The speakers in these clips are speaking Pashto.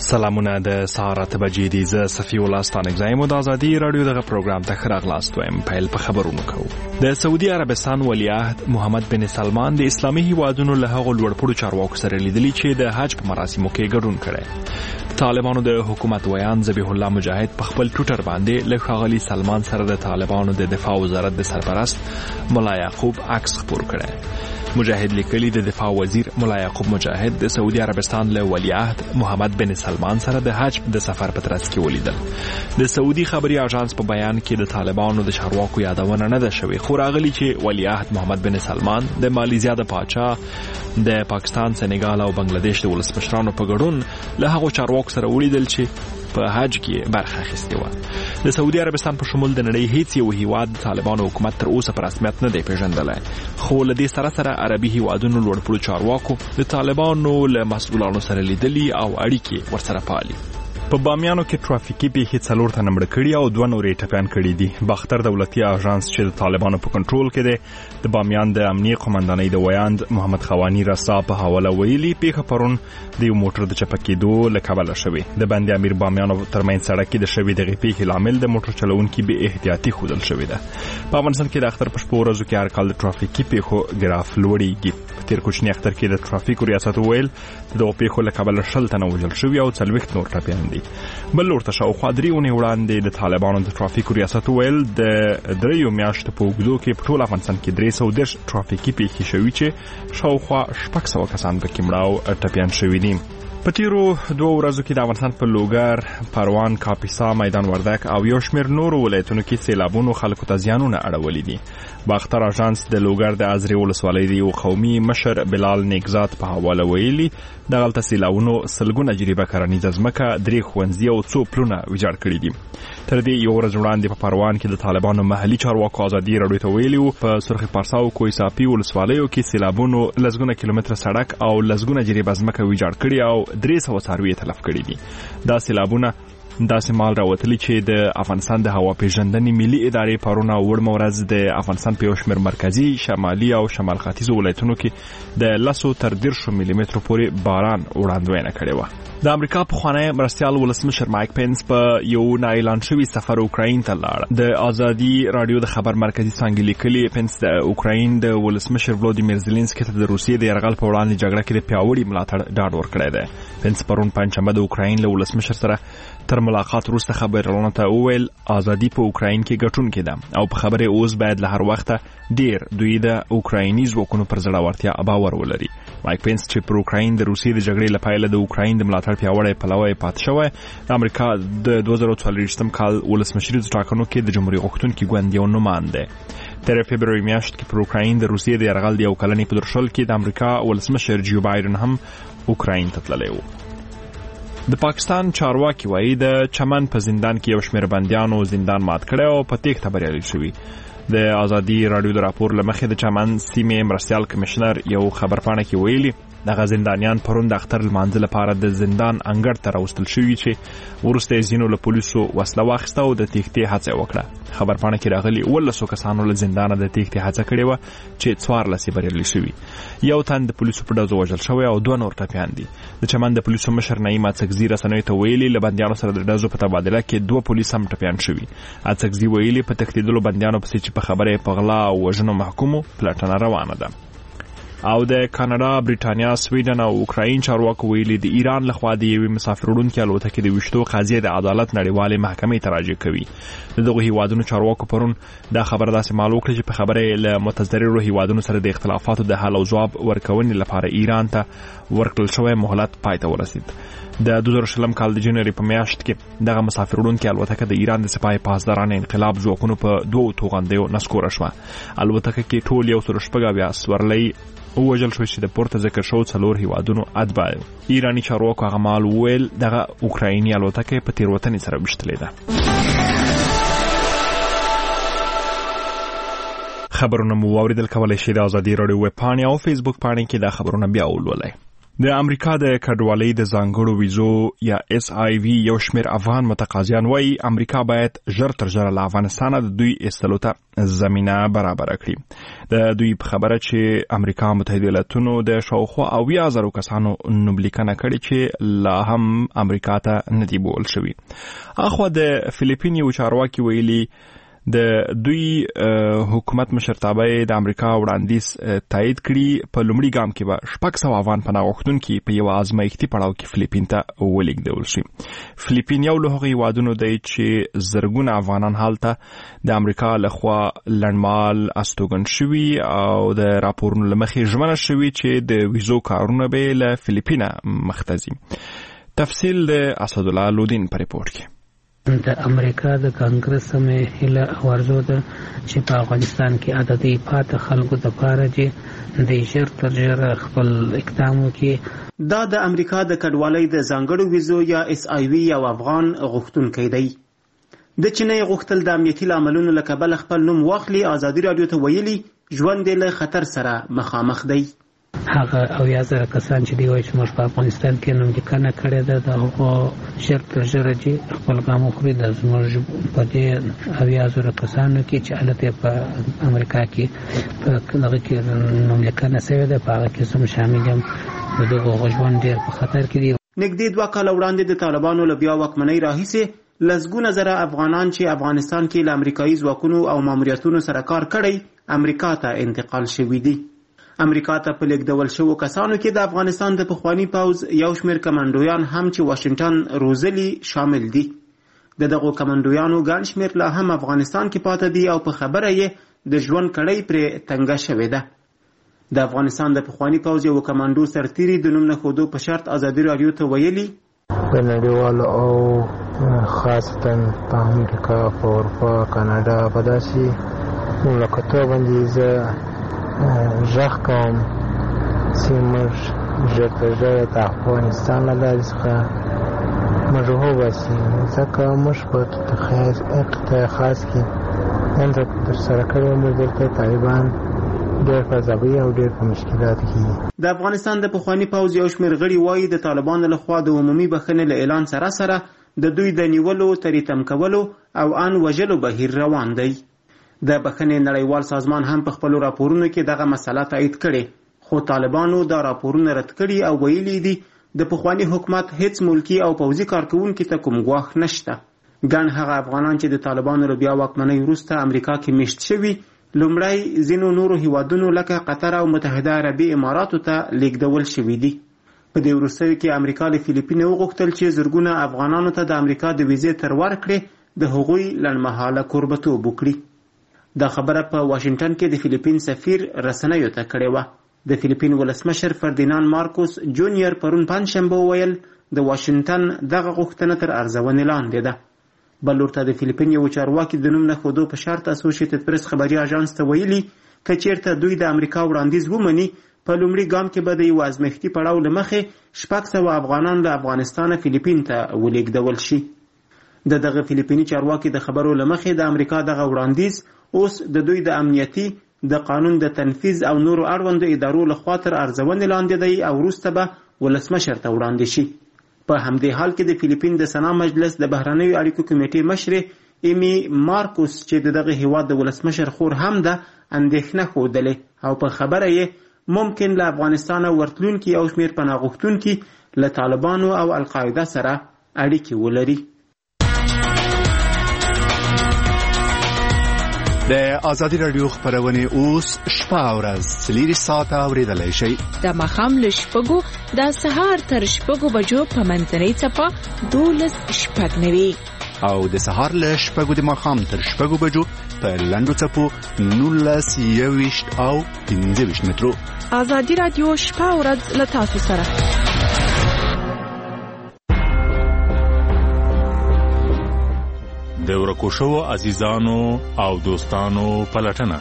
سلامونه د سهار 8 بجې دي. زه صفي الله ستانک زایم د ازادي رادیو دغه پروګرام ته خراغلاست وایم. پیل په خبرونو کوو. د سعودي عربستان ولیعهد محمد بن سلمان د اسلامي هیوادونو له هغو لوړپوړو چارواکو سره لیدلي چې د حج په مراسمو کې ګډون کړي. طالبانو د حکومت ویان ذبیح الله مجاهد په خپل ټویټر باندې له ښاغلي سلمان سره د طالبانو د دفاع وزارت د سرپرست ملا یعقوب عکس خپور کړي. مجاهد لیکلي د دفاع وزیر ملا یعقوب مجاهد د سعودي عربستان له ولیعهد محمد بن سلمان سره د حج د سفر په ترڅ کې ولیدل. د سعودي خبري اژانس په بیان کې د طالبانو د چارواکو یادونه نه ده شوې، خو راغلي چې ولیعهد محمد بن سلمان د مالیزیا د پاچا د پاکستان، سنگال او بنگلاديش د ولسمشرانو په ګډون له هغو چارواکو سره ولیدل چې په حج کې برخه اخیستې وه. د سعودي عربستان په شمول د نړۍ هیڅ یو هیواد د طالبانو حکومت تر اوسه په رسمیت نه دی پیژندلی، خو له دې سره عربي هیوادونو لوړپوړو چارواکو د طالبانو له مسؤلانو سره لیدلي او اړیکې ورسره پالي. په بامیانو کې ترافیکي پیښې 4 تنه مړه کړي او 2 نورې ټپیان کړي دي. باختر دولتي اژانس چې د طالبانو په کنټرول کې دی د بامیان د امنیي قومندانۍ د ویاند محمد خوانی رسا په حواله ویلي پیښه پرون د یو موټر د چپه کېدو له کبله شوې. د بند امیر بامیانو ترمنځ سړک کې د شوې دغې پیښې لامل د موټر چلوونکي بې احتیاطي ښودل شوې ده. په افغانستان کې د اختر په شپو ورځو کې هر کال د ترافیکي پیښو ګراف لوړیږي. په تیر کوچني اختر کې د ترافیکو ریاست ویل د دغو پیښو له کبله 60 تنه وژل شوي او 40 نور ټپیان دي. بل ورته شاوخوا 3 اونۍ وړاندې د طالبانو د ترافیکو ریاست ویل د 3 میاشتو په اوږدو کې په ټول افغانستان کې 310 ترافیکي پیښې شوي چې شاوخوا 600 کسان پکې مړه او ټپیان شوي دي. په تیرو 2 ورځو کې د افغانستان په لوګر، پروان، کاپیسا، میدان وردګ او یو شمېر نورو ولایتونو کې سیلابونو خلکو ته زیانونه اړولي دي. باختر اژانس د لوګر د ازرې ولسوالۍ د یو قومي مشر بلال نیکزاد په حواله ویلي دغلته سیلابونو سلګونه جریبه کرنیزه ځمکه، 3 ښوونځي او 2 پلونه ویجاړ کړي دي. تر دې یو ورځ وړاندې په پروان کې د طالبانو محلي چارواکو ازادي راډیو ته ویلي وو په سرخ پارسا او کوه صافي ولسوالیو کې سیلابونو لسګونه کیلومتره سړک او لسګونه جریبه ځمکه ویجاړ کړي او 300 څاروي تلف کړي دي. دا سیلابونه داسې مال راوتلي چې د افغانستان د هوا پیژندنې ملي ادارې پرون او وړمه ورځ د افغانستان په یو شمېر مرکزي، شمالي او شمال ختیځو ولایتونو کې د 10 تر 13 ملي مترو پورې باران وړاندوینه کړې وه. د امریکا پخوانی مرستیال ولسمشر مایک پینس په یو نااعلان شوي سفر اوکراین ته لاړ. د ازادي رادیو د خبر مرکزي څانګې لیکلي پینس د اوکراین د ولسمشر ولودیمیر زيلنسکي ته د روسیې د یرغل په وړاندې جګړه کې د پیاوړي ملاتړ ډاډ ورکړی دی. پینس پرون پنځشنبه د اوکراین له ولسمشر سره تر ملاقات وروسته خبرونه ته وویل ازادي په اوکراین کې ګټونکې ده او په خبره اوس باید له هر وخته ډیر دوی د اوکرایني ځواکونو پر زړورتیا باور ولري. مایک پینس چې پر اوکراین د روسیې د جګړې له پیله د اوکراین د ملاتړ پیاوړی پلوی پاتې شوی، د امریکا د 2024 کال ولسمشریزو ټاکنو کې د جمهوریت غوښتونکي ګوند یو نومان دی. تر فبروري میاشت کې پر اوکراین د روسیې د یرغل د یو کلنې په درشل کې د امریکا ولسمشر جو بایدن هم اوکراین ته تللی و. د پاکستان چارواکي وایي د چمن په زندان کې یو شمېر بندیانو زندان مات کړی او په تېښته بریالي شوي. د ازادي راډیو د راپور له مخې د چمن سیمې مرستیال کمشنر یو خبرپاڼه کې ویلي دغه زندانیان پرون د اختر لمانځه لپاره د زندان انګړ ته راوستل شوي چې وروسته یې ځینو له پولیسو وسله واخیسته او د تېښتې هڅه وکړه. خبرپاڼه کې راغلي 11 کسانو له زندانه د تېښتې هڅه کړې وه چې 14 یې بریالي شوي. یو تن د پولیسو په ډزو وژل شوی او 2 نور ټپیان دي. د چمن د پولیسو مشر نعیم اڅکزي رسنیو ته ویلي له بندیانو سره د ډزو په تبادله کې 2 پولیس هم ټپیان شوي. اڅکزي ویلي په تښتېدلو بندیانو پسې چې په خبره په غلا او وژنو محکومو پلټنه روانه ده. او د کاناډا، بریټانیا، سویډن او اوکراین چارواکو ویلي د ایران لخوا د یوې مسافر وړونکي الوتکې د ویشتو قضیه د عدالت نړیوالې محکمې ته راجع کوي. د دغو هیوادونو چارواکو پرون دا خبره داسې معلوم کړه چې په خبره له متضررو هیوادونو سره د اختلافاتو د حل او ځواب ورکونې لپاره ایران ته ورکړل شوی مهلت پای ته ورسید. د 2020 کال د جنوري په میاشت کې دغه مسافر وړونکي الوتکه د ایران د سپاه پاسدارانو انقلاب ځواکونو په 2 توغندیو نسکوره شوه. الوتکه کې ټول 114 سورلۍ ووژل شو چې د پورته ذکر شوو 4 هیوادونو اتباع. ایرانی چارواکو هغه مهال وویل دغه اوکرایني الوتکه په تېروتنې سره ویشتلې ده. خبرونه مو واوریدل. کولی شئ د ازادي راډیو ویب پاڼې او فیسبوک پاڼې کې دا خبرونه بیا ولولئ. د امریکا د کډوالۍ د ځانګړو ویزو یا SIV یو شمېر افغان متقاضیان وایي امریکا باید ژر تر ژره له افغانستانه د دوی ایستلو ته زمینه برابره کړي. د دوی په خبره چې امریکا متحده ایالاتونو د شاوخوا 80,000 کسانو نوملیکنه کړې چې لا هم امریکا ته نه دي بوول شوي. اخوا د فلیپین یو چارواکي ویلي د دوی حکومت مشرتابه د امریکا وړاندیز تایید کړي. په لومړي ګام کې به 600 افغان پناه غوښتونکي په یو ازمایښتي پړاو کې فلیپین ته ولېږدول شي. فلیپین یو له هغو هیوادونو دی چې زرګونه افغانان هلته د امریکا لخوا لنډمهال استوګن شوي او د راپورونو له مخې ژمنه شوي چې د ویزو کارونه به له فلیپینه مخته ځي. تفصیل د اسدالله لودین په ریپورت کې. د امریکا د کانګرس سمې هله ورزو ده چې په افغانستان کې عددي پاتې خلکو د پاره چې د ژر تر ژره خپل اقدام وکړي. دا د امریکا د کډوالۍ د ځانګړو ویزو یا SIV یو افغان غوښتونکی دی. د چینې غوښتل د امنیتي لاملونو له کبله خپل نوم واخلي. ازادي راډیو ته ویلي ژوند یې له خطر سره مخامخ دی. هغه 80,000 کسان چې دی وایي چې موږ په افغانستان کې نوملیکنه کړې ده د هغو ژر تر ژره چې خپل ګام وخوري. د زموږ په دې 80,000 کسانو کې چې هلته په امریکا کې په دغه کې نوملیکنه شوې ده په هغه کې زه شامل یم. د دغو ژوند ډېر په خطر کې دی. نږدې 2 کاله وړاندې د طالبانو له بیا واکمنۍ راهیسې لسګونه زره افغانان چې افغانستان کې له امریکایي ځواکونو او ماموریتونو سره کار کړی امریکا ته انتقال شوي دي. امریکا ته په لیږدول شوو کسانو کې د افغانستان د پخواني پوځ یو شمېر کمانډویان هم چې واشنګټن روزلي شامل دي. دغو کمانډویانو ګڼ شمېر لا هم افغانستان کې پاتې دي او په خبره یې د ژوند کړۍ پرې تنګه شوې ده. د افغانستان د پخواني پوځ یو کمانډو سرتیري د نوم نه ښودو په شرط ازادي راډیو ته ویلي په نړیوالو او خاصتا په امریکا، په اروپا، کاناډا په داسې مملکتونو باندې زه ژغ کوم چې موږ ژر تر ژره د افغانستان له لارې څخه موږ وباسي، ځکه موږ په قطاع خاص کې دلته ترسره کړی موږ دلته طالبان ډېر په عذابوي او ډېر په مشکلاتو کې. د افغانستان د پخواني پوځ یو شمېر غړي وایي د طالبانو لخوا د عمومي بخښنې له اعلان سره سره د دوی د نیولو، تریتم کولو او ان وژلو بهیر روان دی. د بخښنې نړیوال سازمان هم په خپلو راپورونو کې دغه مسله تایید کړې، خو طالبانو دا راپورونه رد کړي او ویلي دي د پخواني حکومت هیڅ ملکی او پوځي کارکوونکي ته کوم ګواښ نشته. ګڼ هغه افغانان چې د طالبانو له بیا واکمنۍ وروسته امریکا کې میشت شوي لومړی ځینو نورو هیوادونو لکه قطر او متحده عربي اماراتو ته لیږدول شوي دي. په دې وروستیو کې امریکا له فلیپین وغوښتل چې زرګونه افغانانو ته د امریکا د ویزې تر ورکړې د هغوی لنډمهاله کوربتوب وکړي. دا خبره په واشنګټن کې د فلیپین سفیر رسنیو ته کړې وه. د فلیپین ولسمشر فردیناند مارکوس جونیور پرون پنجشنبه وویل د واشنګټن دغه غوښتنه تر ارزونې لاندې ده. بل لور ته د فلیپین یو چارواکي د نوم نه ښودو په شرط اسوسییټډ پریس خبري اژانس ته ویلي که چیرته دوی د امریکا وړاندیز ومني په لومړي ګام کې به د یو ازمایښتي پړاو له مخې 600 افغانان له افغانستانه فلیپین ته ولېږدول شي. دغه فلیپیني چارواکي د خبرو له مخې د امریکا دغه وړاندیز اوس د دوی د امنیتي، د قانون د تنفیذ او نورو اړوندو ادارو لخوا تر ارزونې لاندې دی او وروسته به ولسمشر ته وړاندې شي. په همدې حال کې د فلیپین د سنا مجلس د بهرنیو اړیکو کمیټې مشرې ایمي مارکوس چې دغه هیواد د ولسمشر خور هم ده اندېښنه ښودلې او په خبره یې ممکن له افغانستانه ورتلونکي او شمېر پناه غوښتونکي له طالبانو او القاعده سره اړیکې ولري. د ازادي راډیو خبرونه اوس شپه او ورځ 3 ساعته اوریدلای شئ. د ماښام له شپږو د سهار تر شپږو بجو په منځنۍ څپه 12:09 او د سهار له شپږو د ماښام تر شپږو بجو په لنډو څپو 19:20 او 15 مترو. ازادي راډیو شپه او ورځ له تاسو سره. د ورکو شوو عزیزانو او دوستانو پلټنه.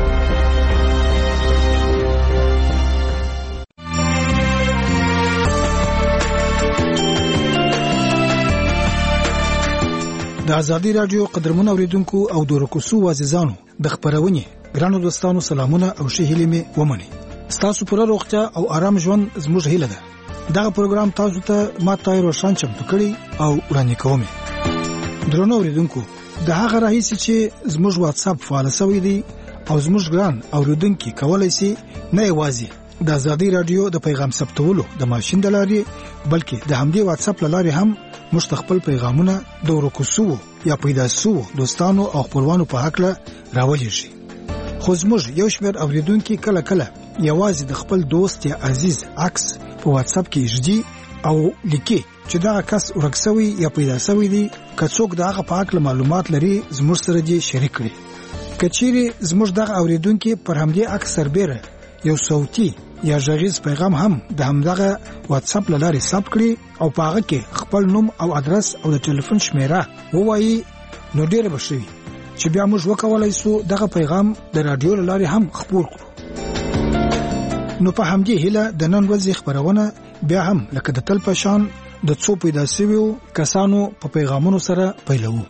د ازادي راډیو قدرمن اوریدونکو او د ورکو شوو عزیزانو د خبرونې ګرانو دوستانو سلامونه او ښه هیلې مې ومني. ستاسو پر روغتیا او آرام ژوند زموږ هیله ده. دغه پروګرام تاسو ته ما تایرو شانچم ټکړی او وړاندې کوم. درنو اوریدونکو، د هغه راهیسي چې زموږ واتس اپ فعال شوی دی او زموږ ګران اوریدونکو کولای شي نه یوازې د آزادۍ رادیو د پیغام ثبتولو د ماشين د لارې بلکې د همدې واتس اپ لارې هم مستقبل پیغامونه د ورکوسو یا پیدا سو دوستانو او خپلوانو په حق له راولېږي. خو زموږ یو شمېر اوریدونکو کله کله یوازې د خپل دوست یا عزیز عکس په واتس اپ کې ژدي او لیکي چې دا کس ورکسوي یا پیدا سوی دی. که څوک دغه په حق معلومات لري زموږ سره دې شریک کړي. کچېری زموږ دغه اوریدونکو پر همدې عکس سربېره یو صوتي یا غږیز پیغام هم د همدغه واتس اپ لارې ثبت کړي او په هغه کې خپل نوم او ادرس او د ټلیفون شمیره ووایي، نو ډېر بشوي چې بیا موږ وکولای شو دغه پیغام د رادیو لارې هم خپور کړو. نو په همدې هیله د نن ورځې خبرونه بیا هم لکه د تل په شان د څو پیدا شویو کسانو په پیغامونو سره پیلوو.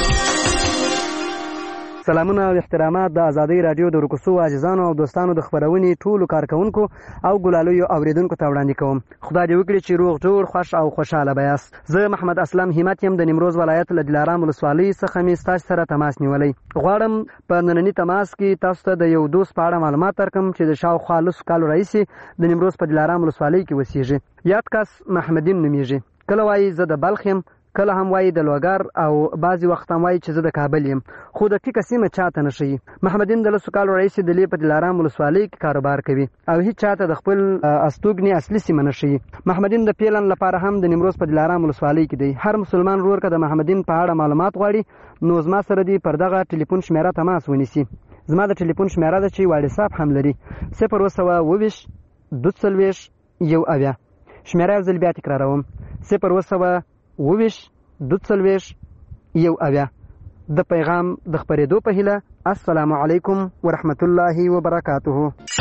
سلامونه او احترامات د آزادۍ رادیو د ورکوسو عزیزانو او دوستانو د خبرونې ټولو کارکونکو او ګلالیو اوریدونکو ته وړاندې کوم. خدای دې وکړي چې روغ جوړ خوش او خوشاله بیاست. زه محمد اسلم همت یم د نیمروز ولایت له دلارام ولسوالۍ څخه مې ستاسو سره تماس نیولی. غواړم په نننی تماس کې تاسو ته د یو دوست په اړه معلومات درکړم چې د شاوخوا لسو کالو راهیسې د نیمروز په دلارام ولسوالۍ کې اوسېږي. یاد کس محمدین نومیږي. کله وایي زه د بلخ یم، کله هم وایي د لوګر او بعضی وخت هم وایي چې زه د کابل یم، خو د ټیکه سیمه چاته نه ښیي. محمدین د لسو کالو راهیسې د لې په دلارام ولسوالۍ کې کاروبار کوي او هیڅ چاته د خپل استوګنې اصلي سیمه نه ښیي. محمدین د پیلن لپاره هم د نیمروز په دلارام ولسوالۍ کې دی. هر مسلمان ورور که د محمدین په اړه معلومات غواړي نو زما سره دی پر دغه ټلیفون شمیره تماس ونیسي. زما د ټلیفون شمیره ده چې واتساپ هم لري 020 22 1 شمیره یو ځل بیا تکراروم 020 22 1 د پیغام د خبرېدو په هیله. السلام علیکم ورحمت الله وبرکاته.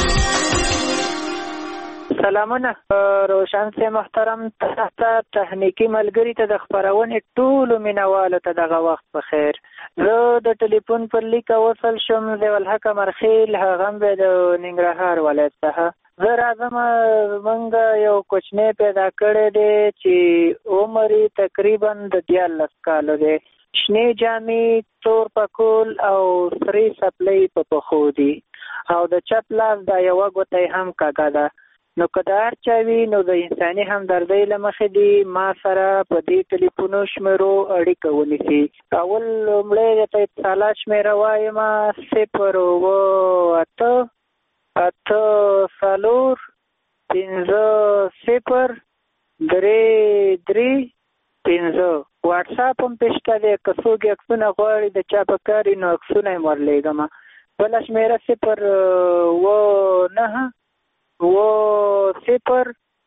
سلامونه روشن سے محترم تخنیکی ملګری ته د خبرونې ټولو مینوالو ته دغه وخت په خیر. زه د ټلیفون پر لیک وصل شم ضیاء الحق مرخیل، هغه هم د ننګرهار ولایت څخه. زه راځم، موږ یو کوچنی پیدا کړی دی چې عمر تقریبا د 14 کالو دی. شنې جامې، تور پکول او سرې سپلۍ په پښو دي او د چپ لاس دا یوه ګوته هم کږه ده. نو که د هر چا وي نو د انساني همدردۍ له مخې دي ما سره په دې ټلیفونو شمیرو اړیکه ونیسي. اول لومړی درته اتصالات شمیره وایم 0 8 4 5 0 3 5. واتساپ هم پېشته دی، که څوک عکسونه غواړي د چا په کار نو عکسونه یې ورلیږم. بله شمیره 0 9 0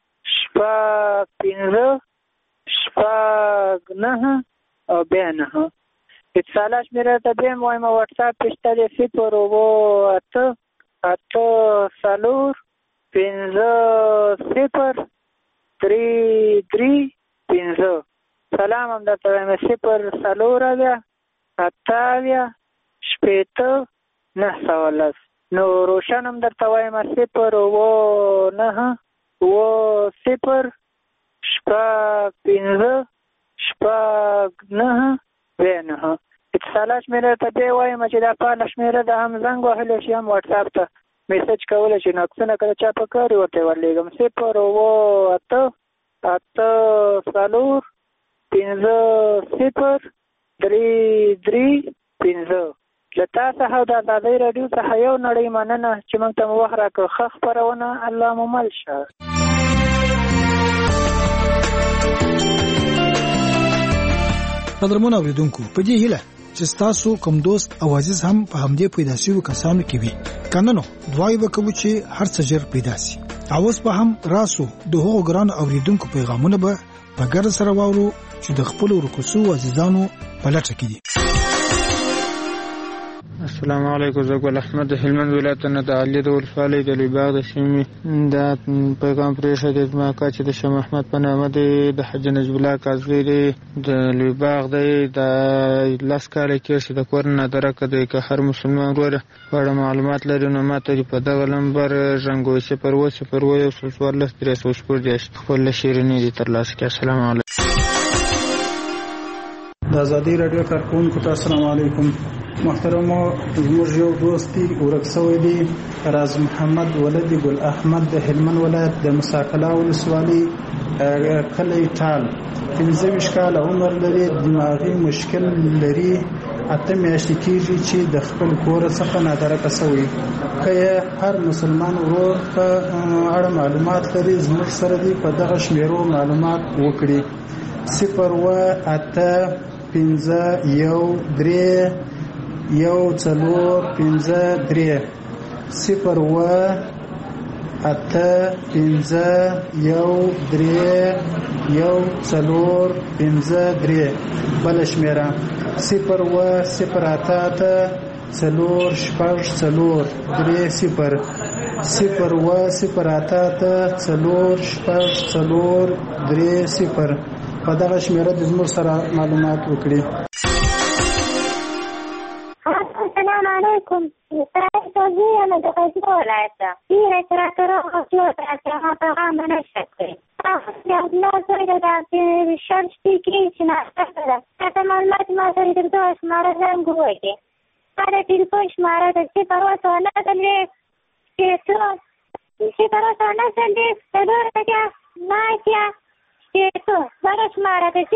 5 9 او بیا 9. اتصالات شمیره ته بیا هم وایم واتساپ پېشته دی 0 8 4 5 0 3 5. سلام هم درته وایم 0 4 8 8 9 نو روشن هم درته وایم 0 9 0 5 9 9. اتصالات شمیره ته بیا وایم چې دا فعاله شمیره ده، هم زنګ وهلی شي هم واتساپ ته میسج کولی شي. نو عکسونه که د چا په کار ورته ورلیږم 0 8 4 5 0 3 5. له تا څخه او د آزادۍ راډیو څخه یو نړۍ مننه چې موږ ته مو وخت راکړ. ښه خپرونه، الله مو مل شه. قدرمن اوریدونکو، په دې هیله چې تاسو کوم دوست او عزیز هم په همدې پیدا شویو کسانو کې وي، کنه نو دعای وکړو چې هر څه ژر پیدا شي. او اوس په هم راسو د هغو ګران اوریدونکو پیغامونه به په ګر سره واورو چې د خپل ورکوسو عزیزانو په لټه کې دي. السلام علیکم. زه ګل احمد د هلمند ولایت نه د علي د ولسوالۍ د لویباغ د سیمې دا پیغام پرېښی دی. زما اکا چې د شاه محمد په نامه دی، د حاجي نجیب الله کاظمي دی، د لویباغ دی. دا 10 کاله کېږي چې د کور نه درکه دی. که هر مسلمان ورور په اړه معلومات لري نو ما ته په دغه نمبر ژنګوي 01414 خپل شیریني دي ترلاسه کړي. السلام علیکم. د ازادي رادیو کارکونکو ته السلام علیکم. محترمو، زموږ یو دوست دی ورک شوی دی، راز محمد ولدی ګل احمد د هلمند ولایت د مساکلا ولسوالۍ کلی ټال. 15 کاله عمر لري، دماغي مشکل لري، 8 میاشتې کېږي چې د خپل کور څخه نادرکه شوی. که هر مسلمان ورور په اړه معلومات لري زموږ سره دی په دغه شمیرو معلومات وکړي. 01853 01853 بل شمیره 01854 په دغه شمیره د زموږ سره معلومات وکړي. السلام علیکم. توزیع له د غزني ولایت ده. ډېره تراکتره غوښتلو ته پیغام نه شکړي. د الله زوی ده، د شل شپې کې چې ناشته ده. دا معلومات ما سره د دغه شماره زنګ ووایي. دا د ټلیفون شماره ده 019 بله شماره ده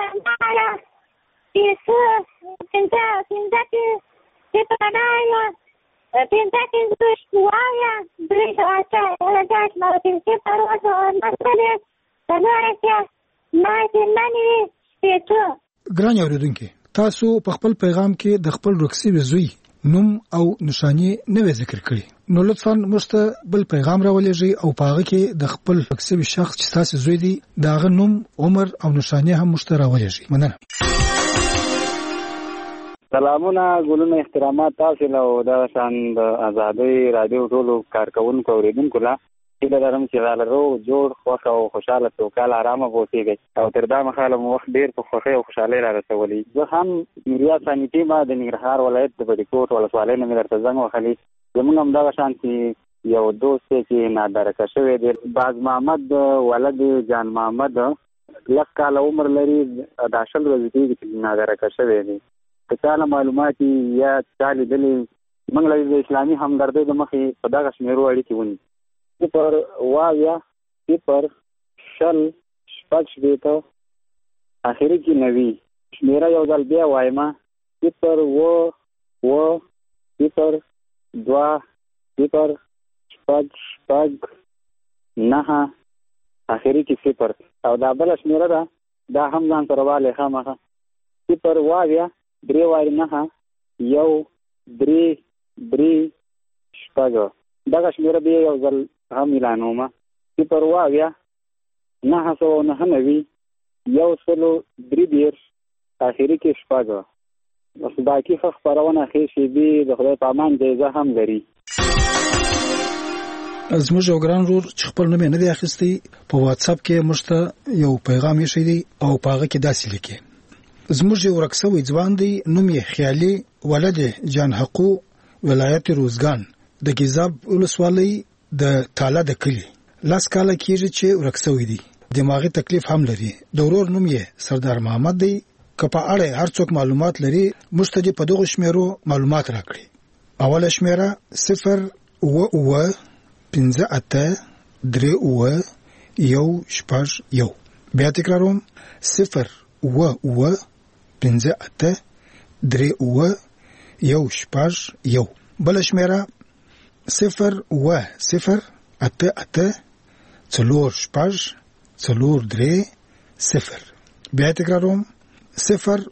0 ګران اوریدونکي، تاسو په خپل پیغام کې د خپل رخصي زوی نوم او نشانی نه ذکر کړی، نو لطفاً مشته بل پیغام راولېږئ او پاغه کې د خپل رخصي شخص چې تاسو زوی دی داغه نوم، عمر او نشانی هم مشته راولېږئ. مننه. سلامونه، ګلونه، احترامات تاسو له او د شان د ازادي رادیو ټولو کارکونکو اوریدونکو لا چې لرم چې لارو جوړ خوښ او خوشاله توکل آرامه بوسیږي او تر دا مخاله مو وخت ډیر په خوښي او خوشاله را رسولي. زه هم میریا سانیټي ما د ننګرهار ولایت د بډیکوټ ولسوالۍ نه درته زنګ وخلي. زمونږ هم دا شان چې یو دوست چې نادرکه شوی دی، باز محمد ولد جان محمد 10 کاله عمر لري، د 10 ورځې کې نادرکه شوی دی. که چاله معلومات یا چالي دلی موږ له اسلامي همدردۍ د مخې په دغه شمیرو اړیکې ونی 0 اخري کې 90 شمیره یو ځل بیا وایم 0 9 اخري کې 0 او دا بل شمیره ده، دا هم ځان سره والي خامخه 0 3 9 1 3 3 دغه شمیره بیا یو ځل هم اعلانومه 0 9 1 اخري کې 0 بس باقي خبرونه خېشي به د خدای په امان جایزه هم لري. زموږ یو ګران ورور چې خپل نوم نه دی اخیستی په واتس اپ کې مشته یو پیغام یې شوی دی او پاغه کې داسې لیکي: زموږ یو رکسوي ځوان دی، نوم یې خیالي ولد جان حقو، ولایت روزګان د ګیزاب ولسوالۍ د تاله د کلی. 10 کاله کېږي چې رکسوي دی، دماغي تکلیف هم لري. د ورور نوم یې سردار محمد دی. که په اړه هر څوک معلومات لري مستجب په دغه شمیرو معلومات راکړي. اوله شمیره 0 بیا تکراروم 0 بل شمیره 0 بیا تکراروم 0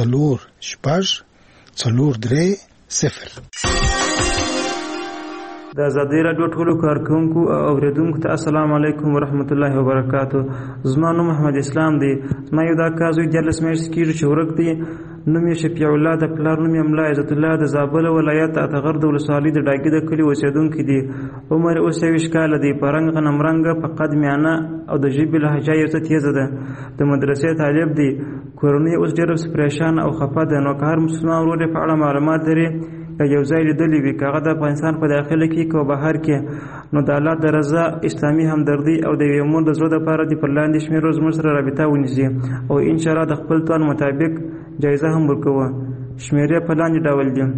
د د ازادي راډیو ټولو کارکونکو او اوریدونکو ته السلام علیکم ورحمت الله وبرکاتو. زما نوم محمد اسلام دی. زما یو دا کار زوی 14 میاشتې کېږي چې ورک دی. نوم یې شفیع الله، د پلار نوم یې ملا عزت الله، د زابل ولایت اتغر د ولسوالۍ د ډاګي د کلي اوسېدونکی دی. عمر یې 29 کاله دی. په رنګ غنم رنګه، په قد میانه او د ژبې لهجه یې څه تیزه ده. د مدرسې طالب دی. کورنۍ اوس ډېره پریشانه او خفه ده. نو که هر مسلمان ورور یې په اړه معلومات لري یا یو ځای لیدلی وي، که هغه د افغانستان په داخله کې که بهر کې، نو د الله د رضا، اسلامي همدردي او د یوې مور د زړه دپاره دې په لاندې شمېرو زموږ سره رابطه ونیسي او انشاءالله د خپل توان مطابق جایزه هم ورکوه. شمېرې په لاندې ډول دي: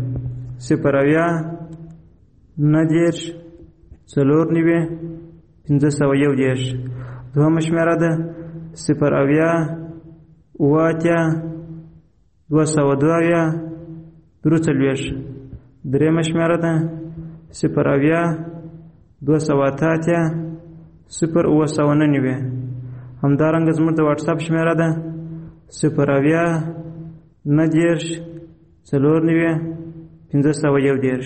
0 90 490 501. دوهمه شمېره ده 0 202 43. درېمه شمېره ده 0 208 0 همدارنګه زموږ د واټساپ شمېره ده 0 90 490 501.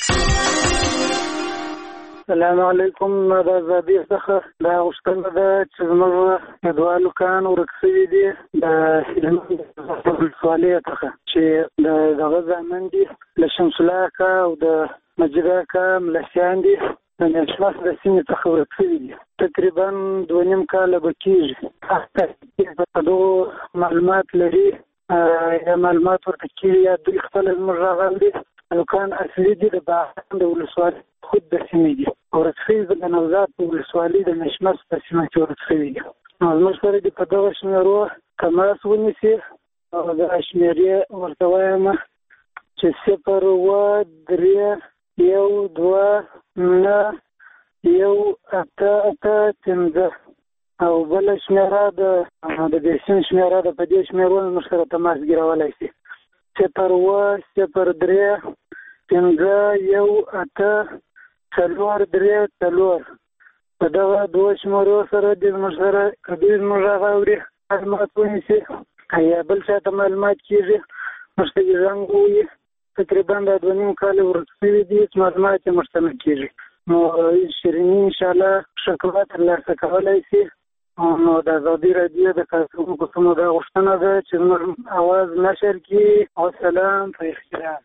السلام علیکم. د ازادۍ څخه دا غوښتنه ده چې زموږ دوه هلکان ورک شوي دي د هلمند ولسوالۍ څخه، چې د دغه زامن دي له شمس الله اکا او د مجید اکا ملسیان دي، د نشماس د سیمې څخه ورک شوي دي. تقریبا 2.5 کاله به کېږي. په دغو معلومات لري یا معلومات ورته کېږي یا دوی خپله زموږ راغل دي. هلکان اصلي دي د باهان د ولسوالۍ خود د سیمې دي. ورک شوي د نوزاد په ولسوالۍ د نشمس په سیمه کې ورک شوي دي. زموږ سره دې په دغه شمېرو تماس ونیسي او د شمېرې ورته وایم چې 0 3 1 2 9 1 8 8 5 او بله شمېره د دې سیم شمېره ده. په دې شمېرو موږ سره تماس ګیرولی شي. 0 0 3 5 1 8 4 3 4. په دغه دوه شمېرو سره دې موږ سره که دوی زموږ هغه اوري معلومات ونیسي یا بل چا ته معلومات کېږي، موږ ته یې زنګ ووایي. تقریبا دا 2.5 کاله ورک شوي دي، هېڅ معلومات یې موږ ته نه کېږي. نو شیریني انشاءالله شکوه ترلاسه کولی شي. نو د ازادۍ راډیو د کارکوونکو څخه دا غوښتنه ده چې زموږ اواز نشر کړي. والسلام په احترام.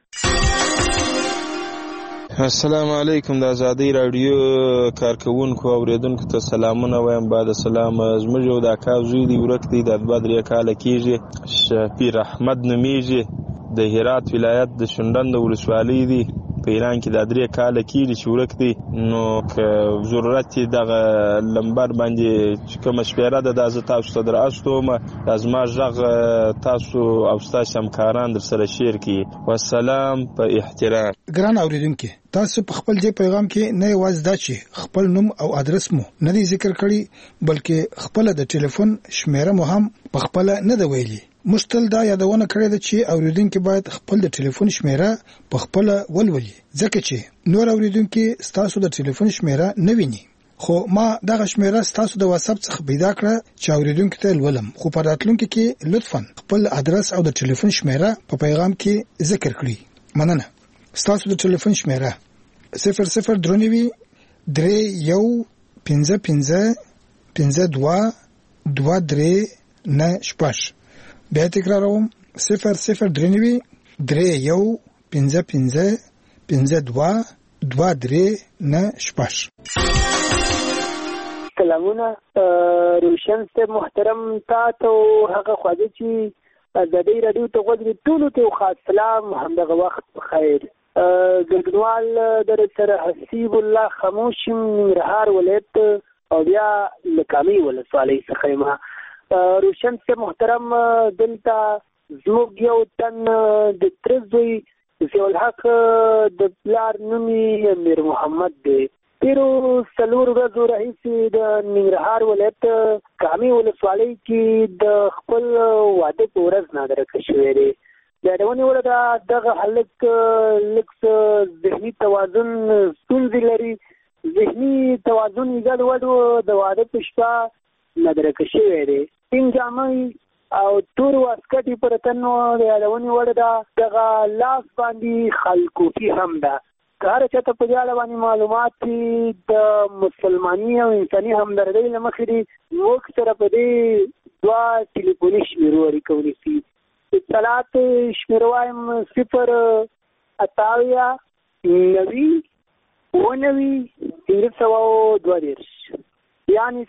السلام علیکم. د ازادۍ راډیو کارکوونکو او اوریدونکو ته سلامونه وایم. بعد سلام. زموږ یو د اکا زوی دی ورک دی، د 2-3 کاله کېږي. شفیع احمد نومیږي، د هرات ولایت د شونډند ولسوالۍ دی. په ایران کې د 3 کاله کېږي چې ورک دی. نو که ضرورت یې دغه لمبر باندې چې کومه شمېره ده دا زه تاسو ته در استوم، دا زما غږ تاسو او ستاسو همکاران در سره شیر کړي. والسلام په احترام. ګران اوریدونکي، تاسو په خپل دې پیغام کې نه یوازې دا چې خپل نوم او ادرس مو نه دی ذکر کړی، بلکې خپل د ټلیفون شمېره مو هم په خپل نه دی ویلي. مشتل دا یادونه کړې ده چې اوریدونکي باید خپل د ټلیفون شمېره په خپل ولولي، ځکه چې نور اوریدونکي ستاسو د ټلیفون شمېره نه ویني. خو ما دغه شمېره ستاسو د واتساپ څخه پیدا کړه چې اوریدونکو ته ولولم. خو په راتلونکي کې لطفاً خپل ادرس او د ټلیفون شمېره په پیغام کې ذکر کړئ. مننه. ستاسو د ټلیفون شمېره 00 درونوي 31 55 52 23 9. بیا تکراروم 00 درونوي 31 55 52 23 9. سلامونه. روشن صاحب محترم، تا ته هغه خواږه چې ازادۍ راډیو ته غوږ دي ټولو ته خاص سلام. همدغه وخت بخیر. ګډونوال در سره حسیب الله خاموش ننګرهار ولایت او بیا لکامي ولسوالۍ څخه یم. روشن صاحب محترم، دلته زموږ یو تن د تره زوی ضیاءالحق د پلار نوم یې امیر محمد دی. تیرو 4 ورځو راهیسې د ننګرهار ولایت کامي ولسوالۍ کې د خپل واده په ورځ نادرکه شوی دی. د یادونې وړ ده دغه هلک لږ ذهني توازن ستونزې لري. ذهني توازن یې ګډوډ و. د واده په شپه نادرکه شوی دی. سپین جامې او تور واسکټ یې پر تن و. د یادونې وړ ده دغه لاس باندې خلکوفي هم ده. که هر چاته په دې اړه باندې معلومات وي د مسلماني او انساني همدردۍ له مخې دي موږ سره په دې 2 ټلیفوني شمیرو اړیکه ونیسي. اطلاعات شمیر وایم 088-90-522 یعنی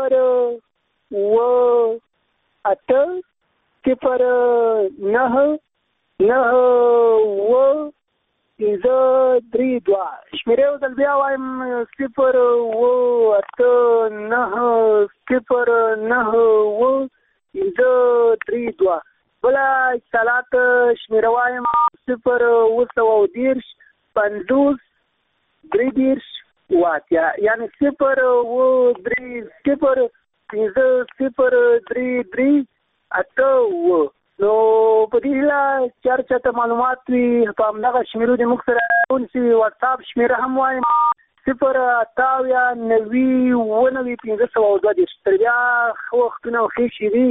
0-8-9-9-532 شمیرې یو ځل بیا وایم 0-8-9-9-532 بله اتصالات شمیره وایم 0-9-50-53 یعنی 0-3-0-3-3 نو په دې هیله چې هر چاته معلومات وي په همدغه شمیرو دې موږ سره ونیسي. واتساپ شمیره هم وایم 0-8-9-90-522 تر بیا ښه وختونه او ښې شېبې.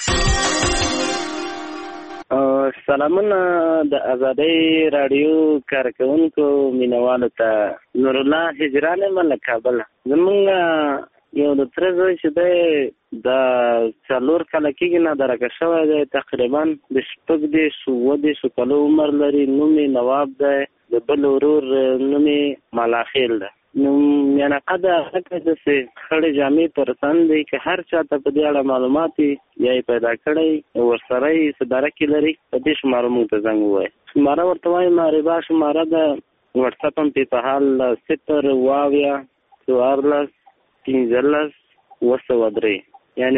سلامونه د ازادۍ راډیو کارکوونکو مینوالو ته. نور الله هجران یم له کابله. زمونږ یو د تره زوی چې دی د 4 کاله کېږي نه درکه شوی دی، تقریبا د 6-7 کالو عمر لري. نوم یې نواب دی، د بل ورور نوم یې ملاخیل دی. نو میانقه د هغه داسې خړې جامې پر تن دی که هر چاته په دې اړه معلومات وي یا یې پیدا کړی ورسره یې څه درکې لري په دې شماره موږ ته زنګ ووایي. شماره ورته وایم ربا شماره ده. وټساپ هم پې په حال 0-14-15-203 یعنې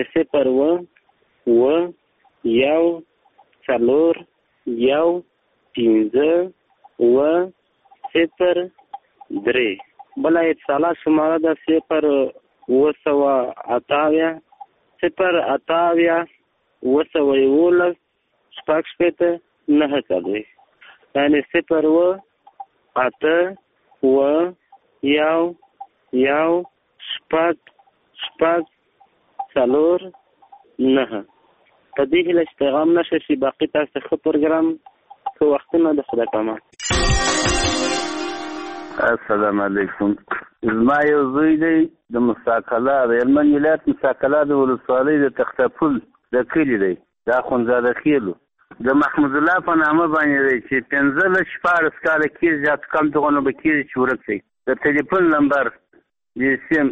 0-1-4-1-15-03. بله اتصالات شماره ده 0-8-9-11-6-9 یعنی 0-8-9-11-6-9 په دې هیله چې پیغام نشه شي. باقي تاسو ښه پروګرام که وختونه د خدای پامان. السلام علیکم. زما یو زوی دی د مساکلا د هلمند ولایت مساکلا د ولسوالۍ د تختپل د کلي دی، د اخندزاده خیلو د محمود الله په نامه باندې دی چې 15-14 کاله کېږي یا کم دغونه به کېږي چې ورک دی. د ټلیفون نمبر د سیم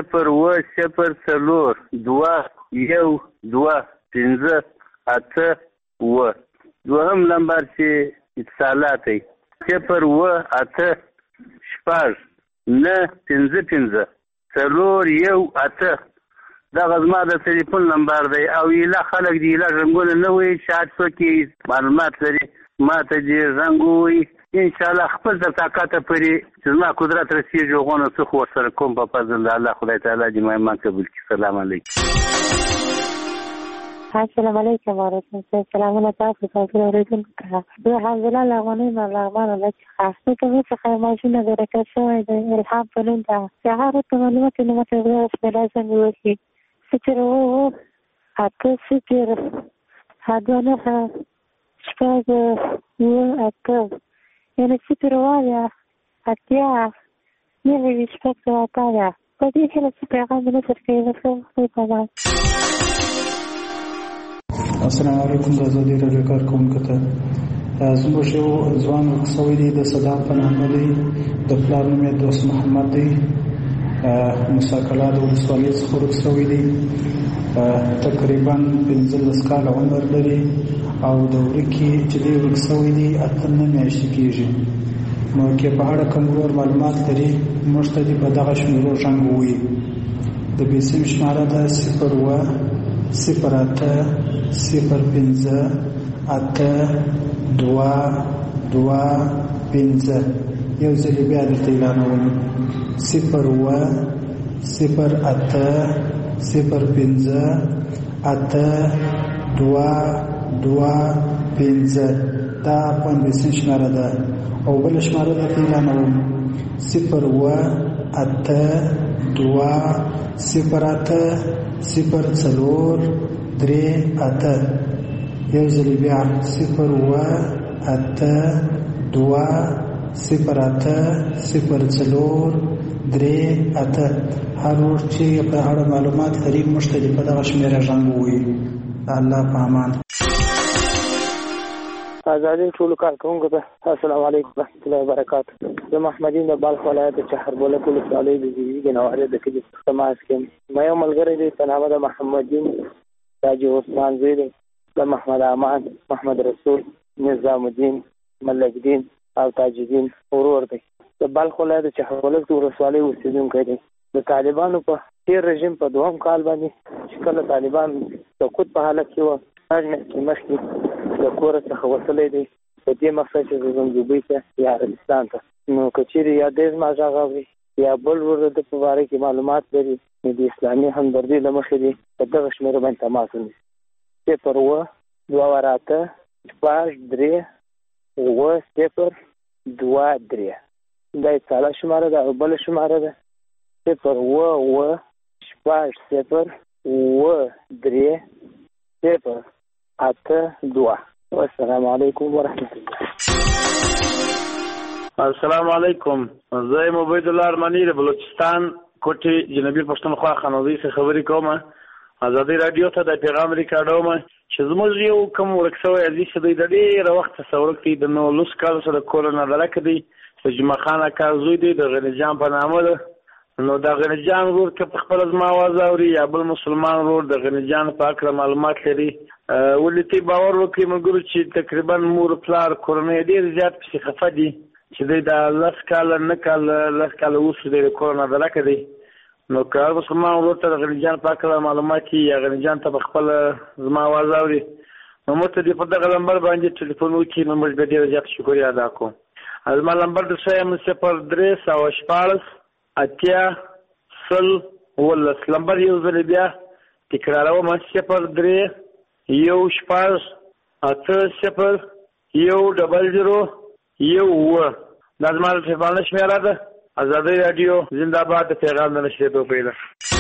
0-0-4-2-1-2-5-8. دوهم نمبر چې اتصالات دی 0-1-8-9-5-4-1-8. دغه زما د ټلیفون نمبر دی. او ایله خلک دی ایله رنګونه نه وایي چې هر څوک معلومات لري ما ته دې زنګ ووایي. انشاءالله خپل د طاقته پورې چې زما قدرت رسېږي هغونه څه خو ورسره کوم په فضل د الله. خدای تعالی دې ما ایمان قبول کړي. سلام علیکم. السلام علیکم ورحمۃ اللہ. سلامونه تاسو ته اوریدونکو ته. زه حمزله لغونی ملغمان الله څخه کومه څخه ماشینه درکه شوې ده الهام پرون ده. سهار ته معلومات نه مته وایي چې لازم وي فکر وو اته فکر هدانه شپږ وو اته یعنی فکر وایا اتیا نه وی شپږ وایا په دې کې څه پیغام نه څرګندوي نو په ما. السلام علیکم. د ازادۍ راډیو کارکوونکو ته زموږ یو ځوان ورکسوی دی د صدام په نامه دی، د پلار نوم یې دوست محمد دی، مساکلا د ولسوالۍ څخه ورکسوی دی. تقریبا 15 کاله عمر لري او د ورکې چې دی ورکسوی دی 8 میاشتې کېږي. نو که په اړه کوم نور معلومات لري موږ ته دې په دغه شمیرو زنګ ووایي. د بیسیم شماره ده 0-8-0-5-8-2-2-5. یو ځل بیا درته اعلانوم 0-8-0-5-8-2-2-5. دا پنځه شماره ده. او بل شماره درته اعلانوم 0-8-2-0-8-0-4-3-8. یو ځل بیا 0-8-2-0-8-4-3-8. 0804 هر وخت چې په اړه معلومات لري موږ ته په دغه شمیره ژوند ووایي. الله په امان. ازادي ټول کارکونکو ته السلام علیکم ورحمۃ اللہ وبرکاتہ. زه محمدین د بلخ ولایت چهربوله ولسوالۍ د زیږیدې نوارې د کلي تماس کې مې یو ملګری دی په نامه د محمدین تاج عثمان زوی دی، د محمد امان، محمد رسول، نظام الدین، ملک دین او تاج الدین ورور دی. د بلخ ولایت چهربوله ولسوالۍ اوسیدونکی دی. د طالبانو په تیر رژیم په دوهم کال باندې چې کله طالبان سقوط په حالت کې وو، مخکې د کور څخه وتلی دی په دې مقصد چې زه ځم دوبۍ ته یا عربستان ته. نو که چېرې یا ډېر زما غږ اوري یا بل ورور د په باره کې معلومات لري نو د اسلامي همدردۍ له مخې دی په دغه شمېره باندې تماس ونیسي. 028-2-3-9-0-2-3 دا یې ساله شماره ده او بله شماره ده 0-8-0-3-8-2. والسلام علیکم ورحمۃ الله. السلام علیکم. زه یم عبید الله ارمنی د بلوچستان کوټې جنوبي پښتونخوا خانوزۍ څخه خبرې کوم. ازادي رادیو ته د پیغام ریکارډوم چې زموږ یو کوم ورک شوی عزیز دی د ډېره وخته څه دی د 19 کالو سره کورونه ډلکه دی د جمعه خان اکا زوی دی د غني جان په نامه ده. نو د غني جان ورور که په خپله زما آواز اوري یا بل مسلمان ورور د غني جان په هکله معلومات لري ولې تی باور وکړي ملګرو چې تقریبا مور پلار کورنۍ ډېر زیات پسې خفه دي چې دی د 10 کاله 9 کاله 10 کاله اوس دی د کورونه ډلکه دی. نو که هر مسلمان ورور ته د غني جان په هکله معلومات وي یا غني جان ته په خپله زما آواز اوري نو موږ ته دې په دغه نمبر باندې ټلیفون وکړي نو موږ به ډېره زیاته شکریه ادا کوو. زما نمبر درته یم 03-18-10-19 نمبر یو ځل بیا تکراروم 03-18-0-0-1 دا زما د ټلیفون شمېره ده. ازادي رادیو زنده باد د پیغام د نشریدو پیله.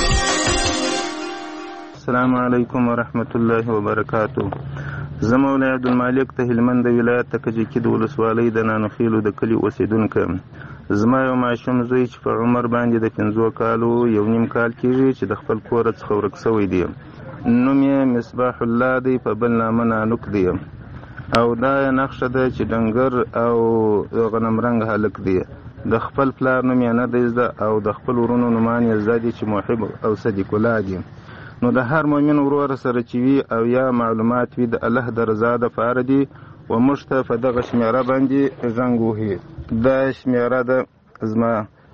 السلام علیکم ورحمت الله وبرکاتو. زه مولا عبدالمالک ته هلمند ولایت ته کجکي د ولسوالۍ د نانوخیلو د کلي اوسېدونکی یم. زما یو ماشوم زوی چې په عمر باندې د 15 کالو یو نیم کال کېږي چې د خپل کوره څخه ورک شوی دی. نوم یې مصباح الله دی، په بل نامه نانوک دی او دا یې نقشه ده چې ډنګر او غنم رنګ هلک دی. د خپل پلار نوم یې نه دی زده او د خپل ورونو نومان یې زده دي چې محب او صدیق الله دي. نو د هر مؤمن ورور سره چې وي او یا معلومات وي د الله د رضا دپاره دي و موږ ته په دغه شمېره باندې زنګ وهي. دا شمېره ده زما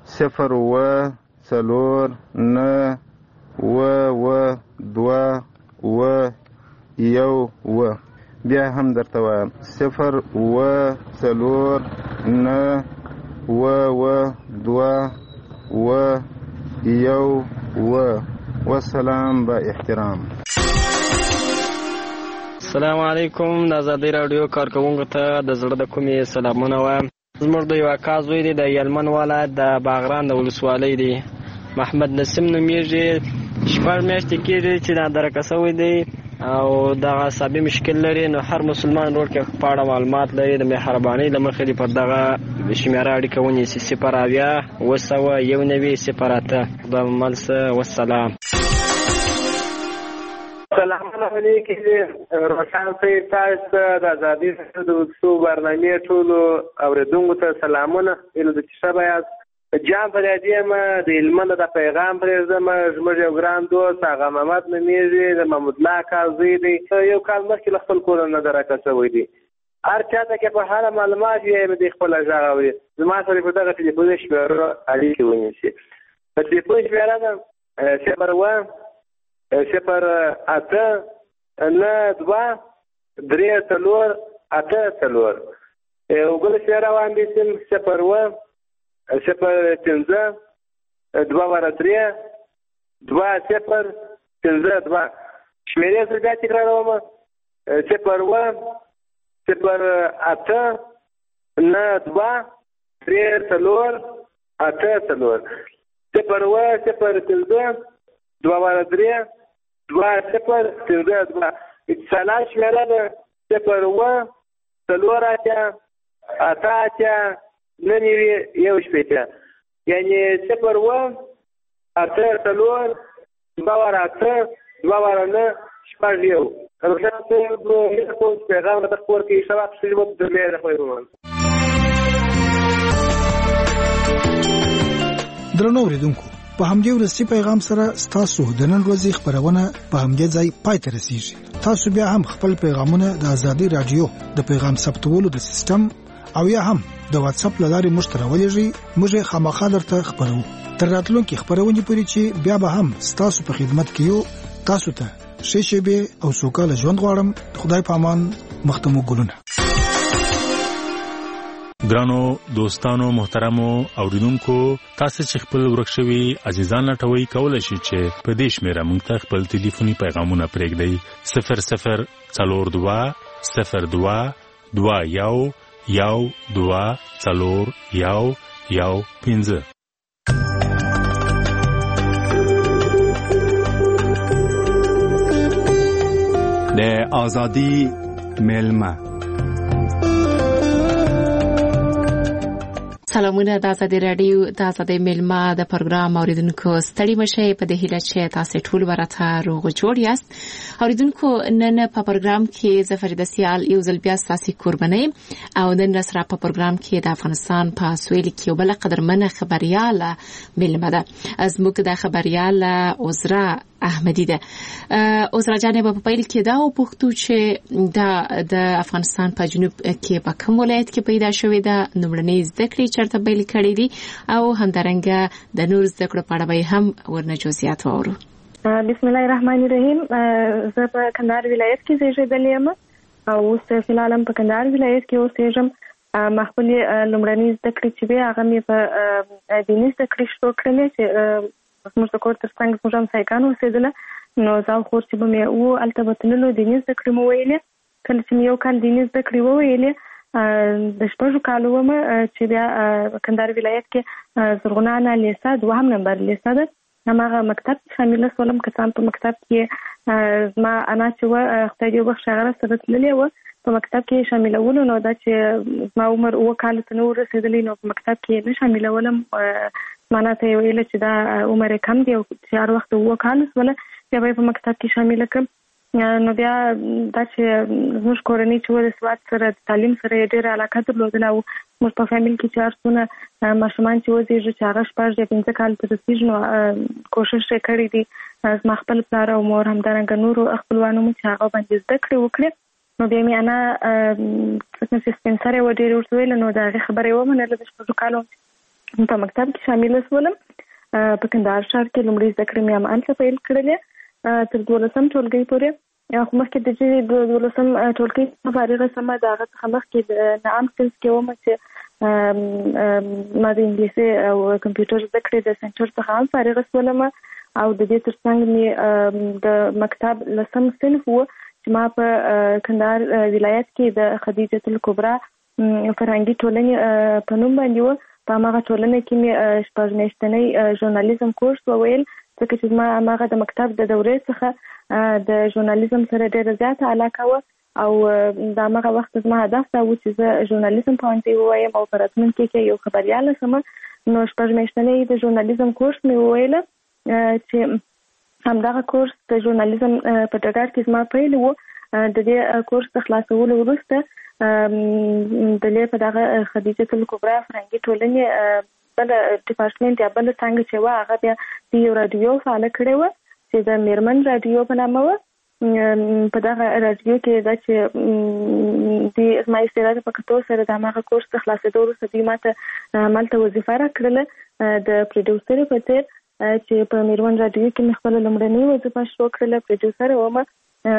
0-4-9-2-1 بیا هم درته وایم 0-4-9-2-1 والسلام با احترام. السلام علیکم. د ازادي رادیو کارکوونکو ته د زړه د کومې سلامونه وایم. زموږ د یو اکا زوی دی د یلمن ولایت د باغران د ولسوالۍ دی، محمد نسیم نومیږي. 6 میاشتې کېږي چې دا درکه شوی دی او دغه عصبي مشکل لري. نو هر مسلمان ورور کې په اړه معلومات لري د مهربانۍ له مخې پر دغه شمېره اړیکه ونیسي 0-2-1-9-0-8. خدای مل شه. والسلام. سلام علیکم. روشن صاحب تاسو ته د ازادي رادیو د وڅو برنامې ټولو اورېدونکو ته سلامونه. ایله د شبه یاست جان په دې ما د هلمند د پیغام پرېږدم. زموږ یو ګران دوست هغه محمد نومیږي د محمود الله کال زوی دی. یو کال مخکې له خپل کور نه درکه شوی دی. هر چاته کې په حاله معلومات وي د خپل غږ اوري. زما سره په دغه ټلیفون شمېره اړیکې ونیسي. په ټلیفون شمېره ده 0-8-9-2-3-4-8. یو بل شمېره واخیستم 0-15-2-3-2-0-5-2. شمېرې زه بیا تکراروم 0-8-9-2-3-4-8. 0-15-2-3-2-0-5-2. اتصالات شمېره ده 0-4-8-8 نه نیوي 1 یعنی 0 8 4 2 2 شپږ روشن صاحب کوم پیغام د خبر کې سبب سلیمت د مې راغلی. درنو اوریدونکو په همدې ورسې پیغام سره تاسو د نن ورځې خبرونه په همدې ځای پای ته رسیږي. تاسو بیا هم خپل پیغامونه د آزادي رادیو د پیغام ثبتولو د سیستم او یا هم د واتس اپ لارې مشترولېږي موږ خامخا درته خبرو. تر راتلونکي خبرونه پورې چې بیا به هم تاسو په خدمت کې یو. تاسو ته شیشبه او سوکاله ژوند غواړم. خدای په امان. مختمو ګلونه. ګرانو دوستانو محترمو اوریدونکو تاسو چې خپل ورکشوي عزیزان لټوي کولای شئ چې په دې شمیره موږ ته خپل ټلیفوني پیغامونه پرېږدئ 00 42 02 21 12 4 15. د آزادی ملما سلامونه د آزادي رادیو د آزادي ملما د پروګرام اوریدونکو ستړي مشه په د هیله چې تاسو ټول ورته روغ جوړ یاست. اوریدونکو نن په پروګرام کې زفر د سیال یو ځل بیا ساسي قرباني او نن سره په پروګرام کې د افغانستان په سویل کې یو بل قدرمنه خبرياله ملما ده. از موږ د خبرياله عذرا احمدی ده. عذرا جانب په پیل کې دا او پښتو چې د افغانستان په جنوب کې په کوم ولایت کې پیدا شوې ده نومړنۍ زده کړې چرته بیل کړې دي او همدارنګه د نور زده کړو په اړه به هم ورنه جزئیات واورو. بسم الله الرحمن الرحیم. زه په کندهار ولایت کې زیږېدلې یم او اوس فی الحال په کندهار ولایت کې اوسېږم. خپل لومړنۍ زده کړې چې وې هغه مې په دیني زده کړې شروع کړلې چې زموږ د کور تر څنګ زموږ همسایګان اوسېدله نو زه او خور چې به مې وو هلته به تللو دیني زده کړې مو ویلې. کله چې مې یو کال دیني زده کړې وویلې د 6 کالو ومه چې بیا کندهار ولایت کې زرغونه لیسه 2 نمبر لیسه ده هماغه مکتب شامل شولم. کسان په مکتب کې ما انا چې خدای دې وبخښي هغه سره تللې وه په مکتب کې شاملولو نو دا چې ما عمر 2 کال ته نو رسېدلی نو په مکتب کې نه شاملولم. معنا ته ویل چې دا عمر کم دی او چې هر وخت 2 کال ولا بیا په مکتب کې شامل کړم. نو بیا دا چې زموږ کورنۍ چې د سواد سره د تعلیم سره ډېره علاقه درلودله او موږ په فامیل کې چې هرڅونه ماشومان چې وزېږي چې هغه 6 یا 5 کال ته رسېږي نو کوشش یې کړی دی زما خپل پلار او مور همدارنګه نورو خپلوانو مو چې هغه باندې زده کړې وکړې. نو بیا مې انا سپنسر یې ډېرې ورته ویله نو د هغې خبره یې ومنله د 6 کالو په مکتب کې شامله شولم. په کندهار ښار کې لومړۍ زده کړې مې همالته پیل کړلې تر 12 ټولګۍ پورې. خو مخکې د چې د 12 ټولګۍ فارغه سمه د هغه څخه مخکې د نعام سنس کې ومه چې ما د انګلیسي او کمپیوټر زده کړې د سنټر څخه هم فارغه شولم او د دې تر څنګ مې د مکتب 10 صنف و چې ما په کندهار ولایت کې د خدیجه الکبرا فرهنګي ټولنې په نوم باندې و. په هغه ټولنه کې مې 6 میاشتنی ژورنالیزم کورس وویل ځکه چې ما هغه د مکتب د دورې څخه د ژورنالیزم سره ډېره زیاته علاقه وه او د هغه وخت زما هدف دا و چې زه ژورنالیزم پوهنځی ووایم او په راتلونکي کې یو خبریاله شم. نو 6 میاشتنی د ژورنالیزم کورس مې وویله چې همدغه کورس د ژورنالیزم په ډګر کې زما پیل و. د دې کورس د خلاصولو وروسته د لې په دغه خدیجه الکبرا فرهنګي ټولنې بل ډپارټمنټ یا بل څنګه چې وا هغه بیا د یو رادیو فعال کړی و چې د میرمن رادیو په نامه و. په دغه رادیو کې دا چې د ما استعداد په کتو سره د هغه کورس د خلاصېدو وروسته دوی ماته مالته وظیفه راکړله د پروډوسر په څېر چې په میرمن رادیو کې مې خپله لومړنۍ وظیفه شروع کړله. پروډوسر ومه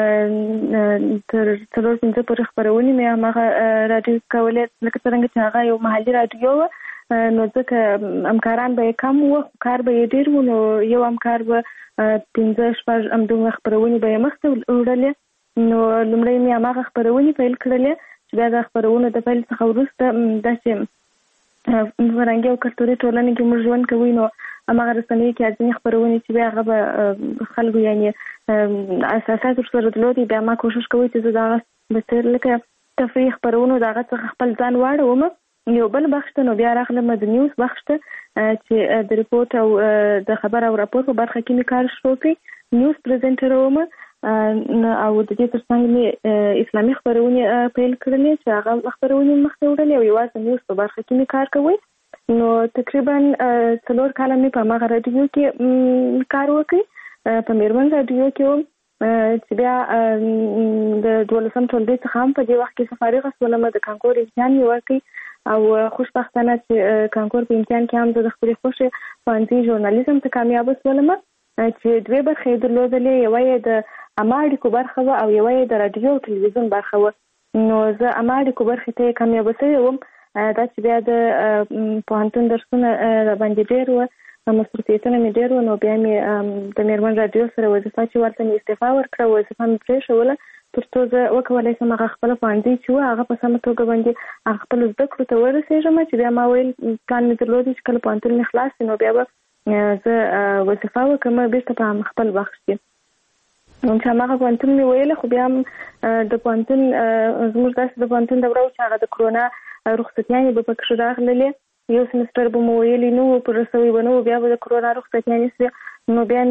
تر 4-5 پورې خپرونې مې هماغه رادیو کولې لکه څرنګه چې هغه یو محلي رادیو وه نو ځکه همکاران به یې کم وو کار به یې ډېر و نو یو همکار به 15-16 همدومره خپرونې به یې مخته وړلې. نو لومړی مې هماغه خپرونې پیل کړلې چې بیا د خپرونو د پیل څخه وروسته داسې فرهنګي او کلتوري ټولنې کې موږ ژوند کوو نو هماغه رسنیو کې ځینې خپرونې چې بیا هغه به خلکو یعنې اساسات ورسره درلودي بیا ما کوشش کوي چې زه د هغه په څېر لکه تفریح خپرونو د هغه څخه خپل ځان واړوم یو بل بخش ته نو بیا راغلم د نیوز بخش ته چې د ریپورت او د خبر او راپور په برخه کې مې کار شروع کړ. نیوز پریزنټر وم او د دې ترڅنګ مې اسلامي خبرونه پیل کړلې چې هغه خبرونه مخته وړلې او یوازې نیوز په برخه کې مې کار کوي. نو تقریبا 4 کال مې په هغه رادیو کې کار وکړ په میرمن رادیو کې چې بیا د 12 ټولګي څخه هم په دې وخت کې فارغه شولم. د کانکور امتحان مې ورکړ او خوشبختانه چې کانکور په امتحان کې هم د خپلې خوښې پوهنځي ژورنالیزم ته کامیاب شولم چې 2 برخې درلودلې. یوه یې د عامه اړیکو برخه وه او یوه یې د رادیو او تلویزیون برخه وه. نو زه عامه اړیکو برخې ته کامیاب شوې وم. دا چې بیا د پوهنتون درسونه باندې ډېر وه، مصروفیتونه مې ډېر وه، نو بیا مې د میرمن رادیو سره وظیفه چې ورته مې استعفا ورکړه، وظیفه مې پرېښوله تر څو زه وکولی شم هغه خپله پوهنځی چې وه هغه په سمه توګه باندې هغه خپلو زده کړو ته ورسېږم. چې بیا ما ویل پلان مې درلودی چې کله پوهنتون مې خلاص شي نو بیا به زه وظیفه وکړم بېرته په خپل بخش کې. چې هماغه پوهنتون مې ویله، خو بیا هم د پوهنتون زموږ داسې د پوهنتون دوره وه چې هغه د کرونا رخصتیانې به پکښې راغللې. یو سمستر به مو ویلي نه وو، پر رسوي به نه وو، بیا به د کرونا رخصتیانې شوې. نو بیا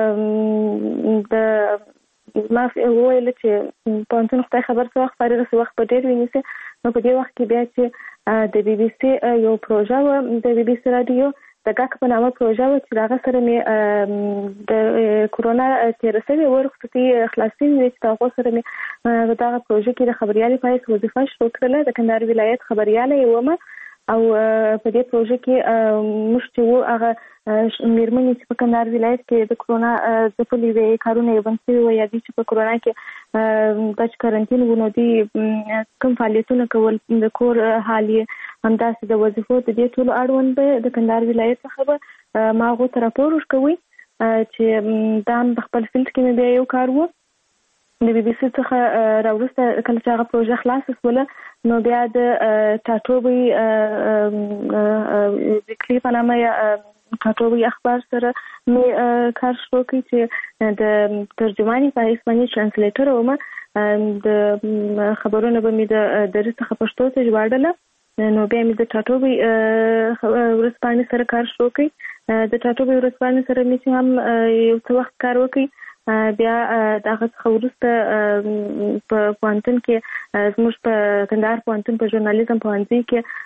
مې ما وویل چې پوهنتون خدای خبر څه وخت فارغ شي، وخت به ډېر ونیسي. نو په دې وخت کې بیا چې د بي بي سي یو پروژه وه، د بي بي سي رادیو د ګاک په نامه پروژه وه چې د هغه سره مې د کرونا تېره شوې وه، رخصتي خلاصین وې چې د هغو سره مې په دغه پروژه کې د خبریالۍ په حیث وظیفه شروع کړله. د کندهار ولایت خبریاله یې ومه او په دې پروژه کې موږ چې وو هغه میرمنې چې په کندهار ولایت کې د کرونا ځپلي وې، کارونه یې بند شوي وو، یا دوی چې په کرونا کې دا چې کرنټین وو نو دوی کوم فعالیتونه کول، د کور حال یې همداسې د وظیفو د دې ټولو اړوند به د کندهار ولایت څخه به ما هغو ته راپور ورکوي چې دا هم په خپل فیلډ کې مې بیا یو کار وو. د بي بي سي څخه راوروسته کله چې هغه پروژه خلاصه شوله نو بیا د ټاټوبی ویکلي په نامه یا ټاټوبی اخبار سره مې کار شروع کړی چې د ترجمانې په حیث باندې ټرانسلیټر وم. د خبرونه به مې د دري څخه پښتو ته ژباړله. نو بیا مې د ټاټوبی ورځپاڼې سره کار شروع کړی. د ټاټوبی ورځپاڼې سره مې چې هم یو څه وخت کار وکړي. بیا د هغه څخه وروسته په پوهنتون کې زموږ په کندهار پوهنتون په ژورنالیزم پوهنځي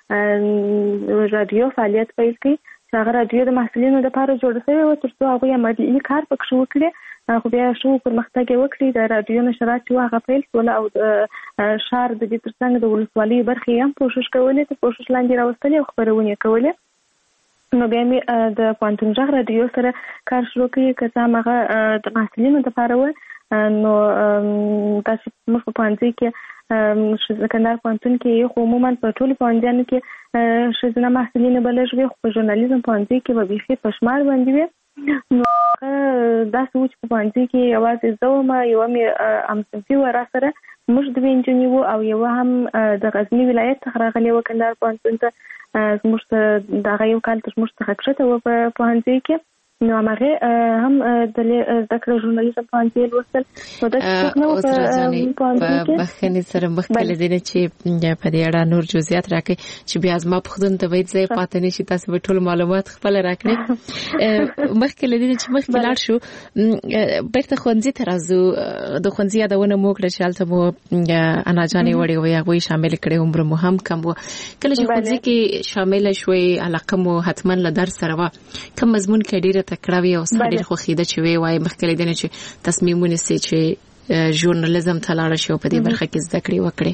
کې رادیو فعالیت پیل کړي چې هغه رادیو د محصلینو لپاره جوړه شوې وه تر څو هغوی عملي کار پکښې وکړي. خو بیا ښه پرمختګ یې وکړي، د رادیو نشرات چې وه هغه پیل شول او د ښار د دې ترڅنګ د ولسوالیو برخې یې هم کوښښ کولې، تر کوښښ لاندې راوستلې او خپرونې یې کولې. نو بیا مې د پوهنتون غږ رادیو سره کار شروع کړي، که څه هم هغه د محصلینو دپاره وه. نو داسې موږ په پوهنځي کې کندهار پوهنتون کې خو عموما په ټولو پوهنځیانو کې ښځینه محصلینې به لږ وي، خو په ژورنالیزم پوهنځي کې به بیخي په شمار باندې وي. نو داسې و چې په پوهنځي کې یوازې زه وم، یوه مې همصنفي وه را سره، موږ 2 نجونې وو، او یوه هم د غزني ولایت څخه راغلې وه کندهار پوهنتون ته. زموږ ته د هغه یو کال تر موږ څخه کښته وه په پوهنځي کې. نو همغې هم د زده کړې ژورنالیزم پوهنځي یې لوستل. نو داسې څوک نه وو په پوهنځي کې. په بخښنې سره مخکې له دې نه چې په دې اړه نور جزئیات راکړئ چې بیا زما پوښتنو ته باید ځای پاتې نه شي، تاسو به ټول معلومات خپله راکړئ. مخکې له دې نه چې مخکې لاړ شو بېرته ښوونځي ته راځو. د ښوونځي یادونه مو وکړه چې هلته مو اناجانې وړې وې، هغوی شاملې کړې، عمر مو هم کم و. کله چې ښوونځي کې شامله شوئ علاقه مو حتما له درس سره وه، کوم مضمون کې ډېره تکړه وي او ستا ډېر خوښېده چې ویې وایې مخکې له دې نه چې تصمیم ونیسئ چې ژورنالیزم ته لاړه شي او په دې برخه کې زده کړې وکړې؟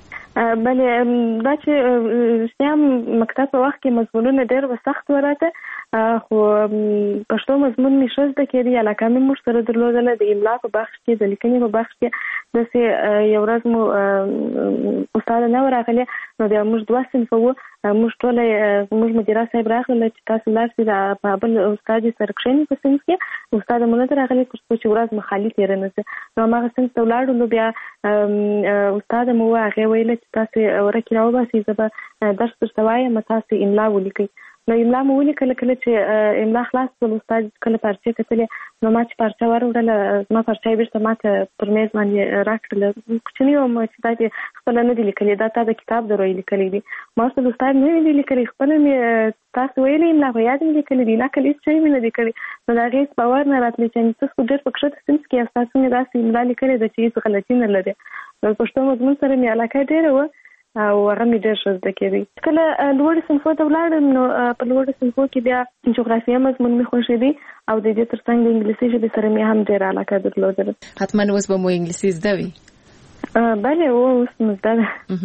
بلې دا چې رښتیا مکتب په وخت کې مضمونونه ډېر به سخت وه راته، خو پښتو مضمون مې ښه زده کېدی، علاقه مې موږ سره درلودله. د املا په بخش کې، د لیکنې په بخش کې داسې یو ورځ مو استاده نه وه راغلې، نو بیا موږ 2 صنفه وو، موږ ټوله زموږ مدیره صاحب راغله چې تاسو لاړ شئ د بل استاد یې سره کښېنئ په صنف کې. استاده مو نه ده راغلې تر څو چې ورځ مو خالي تېره نه شي. نو هماغه صنف ته ولاړو. نو بیا استاده مو وه، هغې ویله چې تاسې ورکې راوباسئ، زه به درس درته وایم، تاسې املا ولیکئ. نو املا مو ولیکل کله چې املا خلاص کول استاد کله پارچه کتلې نو ما چې پارچه وروړله ما پارچه بیرته ماته پر میز باندې راکړله کوچنی وم چې دا دې خپله نه دي لیکلي دا تا د کتاب دروي لیکلي دي ما ورته استاد نه دي لیکلي خپله مې تاسو ویلې املا خو یاد مې لیکلي دي نقل هېڅ شی مې نه دي کړي نو د هغې هېڅ باور نه راتلی چې تاسو خو ډېر په کښته صنف کې یاست تاسو مې داسې املا لیکلې ده چې هېڅ غلطي نه لري نو پښتو مضمون سره مې علاقه ډېره وه او هغه مې ډېر ښه زده کېدی کله لوړو صنفو ته ولاړم نو په لوړو صنفو کې بیا جغرافیه مضمون مې خوښېدی او د دې تر څنګ د انګلیسي ژبې سره مې هم ډېره علاقه درلودله حتما اوس به مو انګلیسي زده وي بله اوس مو زده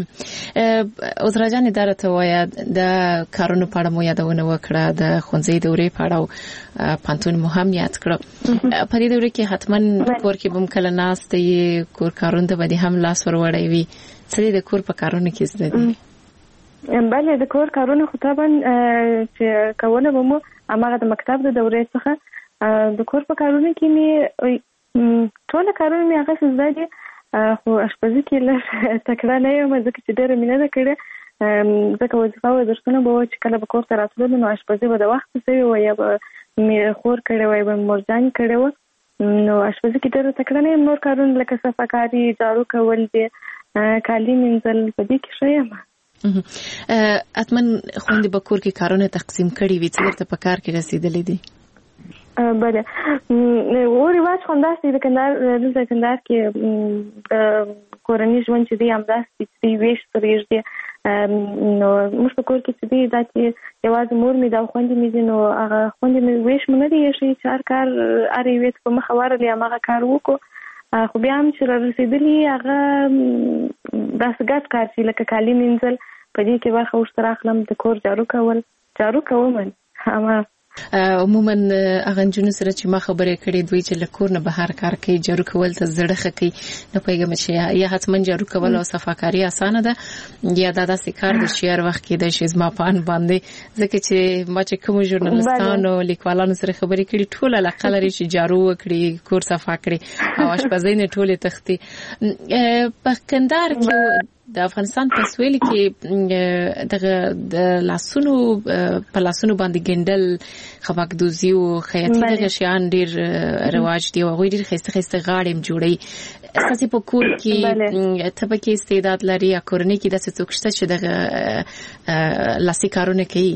ده عذرا جانې دا راته ووایه د کارونو په اړه مو یادونه وکړه د ښوونځي دورې په اړه او پوهنتون مو هم یاد کړه په دې دوره کې حتما کور کې به هم کله ناسته یې کور کارونو ته به دې هم لاس ور وړی وي څه د کور په کارونو کې زده دي بله د کور کارونه خو طبعا چې کوله به مو هماغه د مکتب د دورې څخه د کور په کارونو کې مې ټوله کارونه مې هغه زده دي خو اشپزي کې لږ تکړه نه یم ځکه چې ډېره مې نه ده کړې ځکه وظیفه او درسونه به وه چې کله به کور ته راتللو نو اشپزي به د وخته سوې وه یا به مې خور کړې وه یا به مې مورجانې کړې وه نو اشپزي کې ډېره تکړه نه یم نور کارونه لکه صفاکاري جارو کول دي کالي مینځل په دې کې ښه یم حتما خویندې به کور کې کارونه تقسیم کړي وي څه درته په کار کې رسېدلی دي بله و رواج خو همداسې د کندهار دلته کندهار کې د کورني ژوند چې دی همداسې چې دی ویش سره یږدي نو موږ په کور کې چې دی دا چې یوازې مور مې دا او خویندې مې دي نو هغه خویندې مې ویش مو نه دی ایښی چې هر کار هر یوې ته په مخه ورغلې هماغه کار وکړو خو بیا هم چې را رسېدلي هغه داسې ګډ کار چې لکه کالي مینځل په دې کې برخه ورسره اخلم د کور جارو کوم همه عموما هغه نجونو سره چې ما خبرې کړې دوی چې له کور نه بهر کار کوي جارو کول ته زړه ښه کوي نه پوهېږم چې یا حتما جارو کول او صفاکاري اسانه ده یا دا داسې کار دی چې هر وخت کېدای شي زما په ان باندې ځکه چې ما چې کومو ژورنالستانو لیکوالانو سره خبرې کړي ټول علاقه لري چې جارو وکړي کور صفا کړي او اشپزۍ نه ټولې تښتي په کندهار کې د افغانستان په سویل کې د لاسونو په لاسونو باندې ګنډل خمکدوزي او خیاطي دغه شیان ډېر رواج دي او هغوی ډېر ښایسته غاړې هم جوړوي ستاسې په کور کې ته پکې استعداد لري یا کورنۍ کې داسې څوک شته چې دغه لاسي کارونه کوي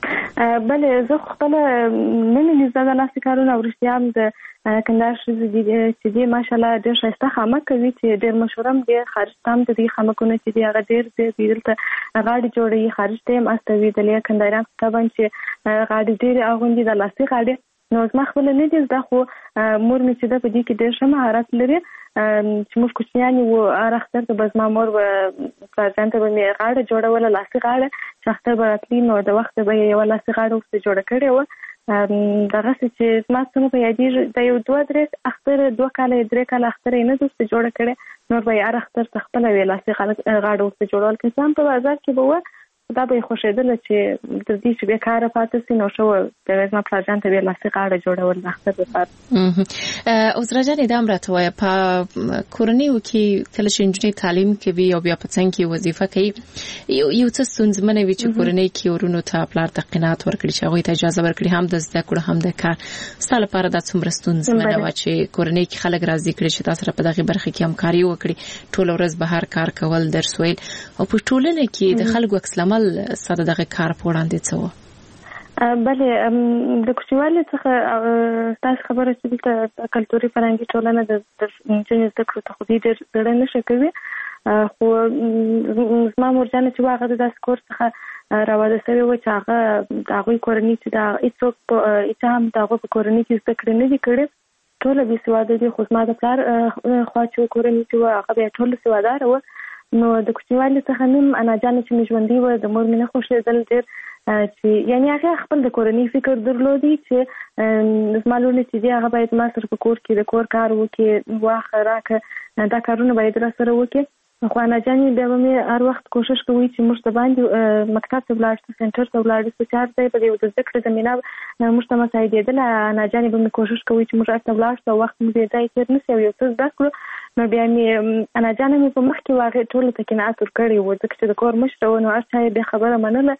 بله زه خپله نه مې زده د لاسي کارونه او رښتیا هم د کندهار ښځې دي چې دي ماشاءالله ډېر ښایسته خامک کوي چې ډېر مشهوره هم دي خارج ته هم د دې خامکونه چې دي هغه ډېر دي دلته غاړې جوړوي خارج ته هم استوېدلې کندهاریان طبعا چې غاړې ډېرې اغوندي د لاسي غاړې نو زما خپله نه دي زده خو مور مې چې ده په دې کې ډېر ښه مهارت لري چې موږ کوچنیان وو هر اختر ته به زما مور به پلارجان ته به مې غاړه جوړوله لاسي غاړه چې اختر به راتلي نو د وخته به یې یوه لاسي غاړه ورته جوړه کړې وه دغسې چې زما څه نه په یادېږي د یو 2 اختر 2 کاله 3 کاله اختر یې نه ده ورته جوړه کړې نور به یې هر اختر ته خپله وې لاسي غاړه ورته جوړول که څه هم په بازار کې به وه دا به یې خوښېدله چې تر دې چې بېکاره پاتې سي نو ښه وه زما پلارجان ته به یې لاسي غاړه جوړول د اختر لپاره عذرا جانې دا هم راته وایه په کورنیو کې کله چې نجونې تعلیم کوي او بیا په څنګ کې وظیفه کوي یو څه ستونزمنه وي چې کورنۍ کې ورونو ته پلار ته قناعت ورکړي چې هغوی ته اجازه ورکړي هم د زده کړو هم د کار ستا لپاره دا څومره ستونزمنه وه چې کورنۍ کې خلک راضي کړي چې تا سره په دغې برخه کې همکاري وکړي ټوله ورځ بهر کار کول درس ویل او په ټولنه کې د خلکو عکس العمل ساده دغه کار په وړاندې څه وه بله د کوچنیوالي څخه ستاسو خبره چې دلته کلتوري فرهنګي ټولنه د نجونې زده کړو ته خو دې ډېر زړه نه ښه کوي خو زما مورجانه چې وه هغه د داسې کور څخه راواده سوې وه چې هغه د هغوی کورنۍ چې د هېڅ هم د هغوی په کورنۍ کې زده کړې نه دي کړې ټوله بې سواده دي خو زما د پلار خوا چې کورنۍ چې وه هغه بیا ټوله سواداره وه نو د کوچنیوالي څخه نیم اناجانې چې مې ژوندي وه د مور مې نه خوښېدل ډېر چې یعنې هغې خپل د کورنۍ فکر درلودی چې زما لوڼې چې دي هغه باید ما سره په کور کې د کور کار وکړي واخه راکه دا کارونه باید را سره وکړي خو اناجانې بیا به مې هر وخت کوشش کوي چې موږ ته باندې مکتب ته ولاړ شو سنټر ته ولاړ شو چې هر ځای په دې د زده کړې زمینه موږ ته مساعدېدله اناجانې به مې کوشش کوي چې موږ هلته ولاړ شو او وخت مو بې ځایه تېر نه شي او یو څه زده کړو نو بیا مې اناجانه مې په مخ کې واغې ټولو ته قناعت ورکړی و ځکه چې د کور مشره وه نو هر چا یې بیا خبره منله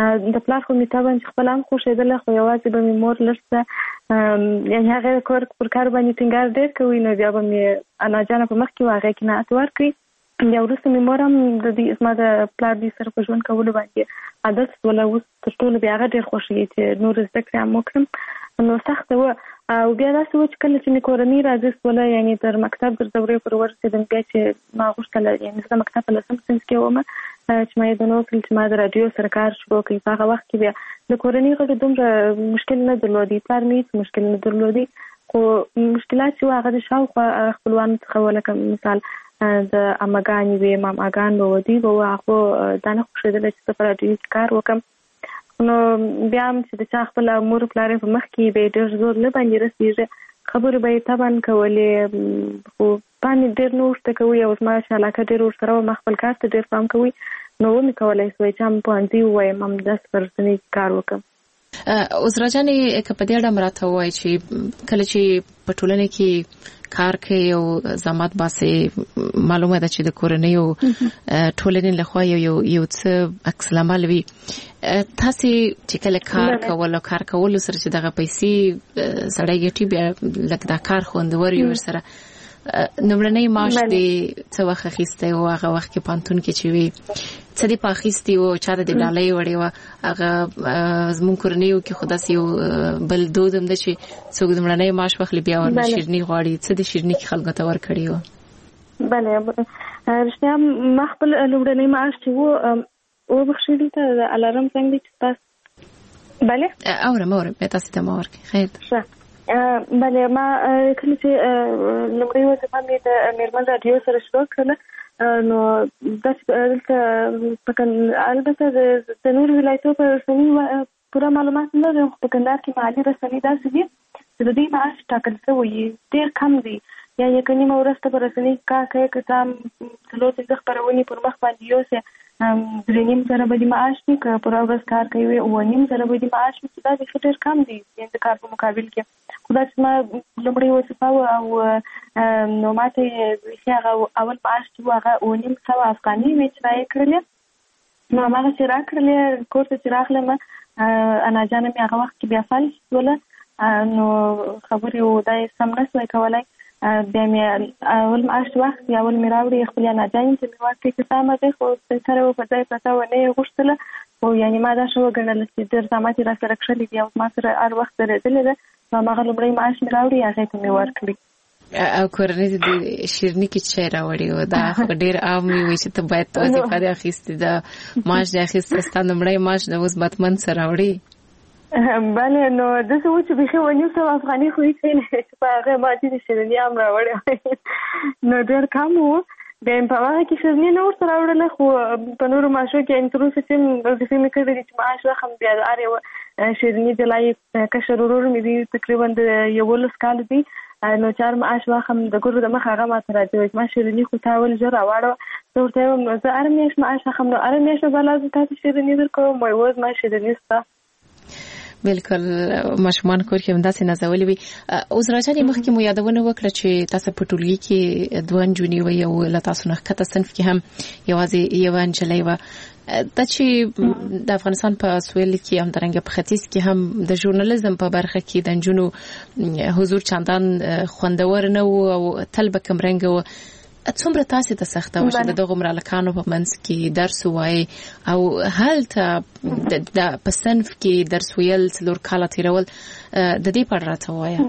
د پلار خو مې طبعا چې خپل هم خوښېدله خو یوازې به مې مور لږ څه یعنې هغې کور پر کار باندې ټینګار ډېر کوي نو بیا به مې انا جانه په مخ کې و هغې قناعت ورکړي. بیا وروسته مې مور هم د دې زما د پلار دې سره په ژوند کولو باندې عادت شوله. اوس تر ټولو بیا هغه ډېر خوښوي چې نور زده کړې هم وکړم نو سخته وه. او بیا داسې و چې کله چې مې کورنۍ راځي شوله یعنې تر مکتب ګرځورې پر ورسېدم بیا چې ما غوښتله یعنې زه د مکتب په 10م صنف کې وم چې ما یې د نو وکړل چې ما د راډیو سره کار شروع کړي. په هغه وخت کې بیا د کورنۍ غړو دومره مشکل نه درلودي، پلار مې هېڅ مشکل نه درلودي خو مشکلات چې و هغه د شاوخوا خپلوانو څخه و لکه مثال د اماګانې وې ماماګان به و دوی به و هغو دا نه خوښېدله چې زه په راډیو کې کار وکړم. نو بیا هم چې د چا خپل مور پلار په مخ کې به یې ډېر زور نه باندې رسېږي خبرې به یې طبعا کولې خو باندې ډېر نه ورته کوي او زما چې علاقه ډېر ورسره وه ما خپل کار ته ډېر پام کوي نو ومې کولی سوی چې هم پوهنځي ووایم همداسې په رسنۍ کې کار وکړم. عذرا جانې که په دې اړه راته ووایي چې کله چې په ټولنه کې کار کوي او زحمت باسي معلومه ده چې د کورنۍ او ټولنې لخوا یو څه عکس العمل وي. تاسو چې کله کار کول سره چې دغه پیسې سړی ګټي بیا لکه دا کار خوندور وي ورسره نمرنۍ معاش دې څه وخت اخیستی و هغه وخت کې پانتون کې چې وي څه دې په اخیستي و چاته دې ډالۍ وړې وه هغه زموږ کورنیو کې خو داسې یو بل دود هم ده چې څوک د مړنۍ معاش واخلي بیا ورنه شیرني غواړي څه د شیرني کې خلکو ته ورکړي وه. بله رښتیا ما خپل لومړنی معاش چې و وبخښي دلته د الارم زنګ دی چې تاسو بله اورم بیا تاسو ته ما ورکړي خیر بله ما کله چې لومړی وظیفه مې د میرمن راډیو سره شروع کړله نو دلته البته د نورو ولایتو په رسنۍ پوره معلومات نه لرم خو په کندهار کې محلي رسنۍ داسې دي چې د دوی معاش ټاکل شوی ډېر کم دی یا یکه نیمه ورځ ته په رسنۍ کار کوي که څه هم 4-5 خپرونې پر مخ باندې یوسې 3.5 زره به دې معاش وي که پر ورځ کار کوي 9.5 زره به دې معاش وي چې دا ډېر کم دی د کار په مقابل کې خو دا چې ما لومړۍ وظیفه وه او نو ما ته یې هغه اول معاش چې و هغه 900 افغانۍ وې چې را یې کړلې نو هماغه چې را کړلې کور ته چې راغلم انا جانه مې هغه وخت کې بیا فلج شوله نو خبرې دا یې سم نه شوی کولی بیا مې اول معاش وخت یا اول مې راوړي خپلې انا جانې ته مې ورکړې که څه هم هغې خو سره و په ځای پرته و نه یې غوښتله خو یعنې ما دا ښه وګڼله چې ډېر زحمت یې را سره کښلي دي او زما سره هر وخت درېدلې ده نو هماغه لومړی معاش مې راوړي هغې ته مې ورکړي. او کورنۍ ته د شیرني کې څه یې راوړي و دا خو ډېر عام وي چې ته باید وظیفه دې اخیستې ده معاش دې اخیستی ستا لومړی معاش د اوس بتمن څه راوړي بله نو داسې و چې بیخي 900 افغانۍ خو هېڅ نه چې په هغې ما چې د شیرني هم راوړې نو ډېر کم و بیا یې په هغه کې شیرني نه ورته راوړله خو په نورو معاشو کې تر اوسه چې وظیفې مې کړې دي چې معاش واخلم بیا د هر یوه شیرني جلای کشر ورور مې دی تقریبا د 11 کالو دی نو چې هر معاش واخلم د ګورو د مخه هغه ماته راځي وایي ما شیرني خو تا ول ژر راواړوه زه ورته وایم نو زه هره میاشت معاش اخلم نو هره میاشت به بلا زه تاسو شیرني درکوم وایي اوس ما شیرني شته. بالکل ماشومان کور کې همداسې نازولې وي. عذرا جانې مخکې مو یادونه وکړه چې تاسو په ټولګي کې 2 نجونې وئ او له تاسو نه ښکته صنف کې هم یوازې یوه نجلۍ وه. دا چې د افغانستان په سویل کې همدارنګه په ختیځ کې هم د ژورنالیزم په برخه کې د نجونو حضور چندان خوندور نه و او تل به کمرنګه و. څومره تاسو ته سخته وه چې د دغو ملکانو په منځ کې درس ووایي او هلته د په صنف کې درس ویل 4 کاله تېرول د دې په اړه راته ووایه.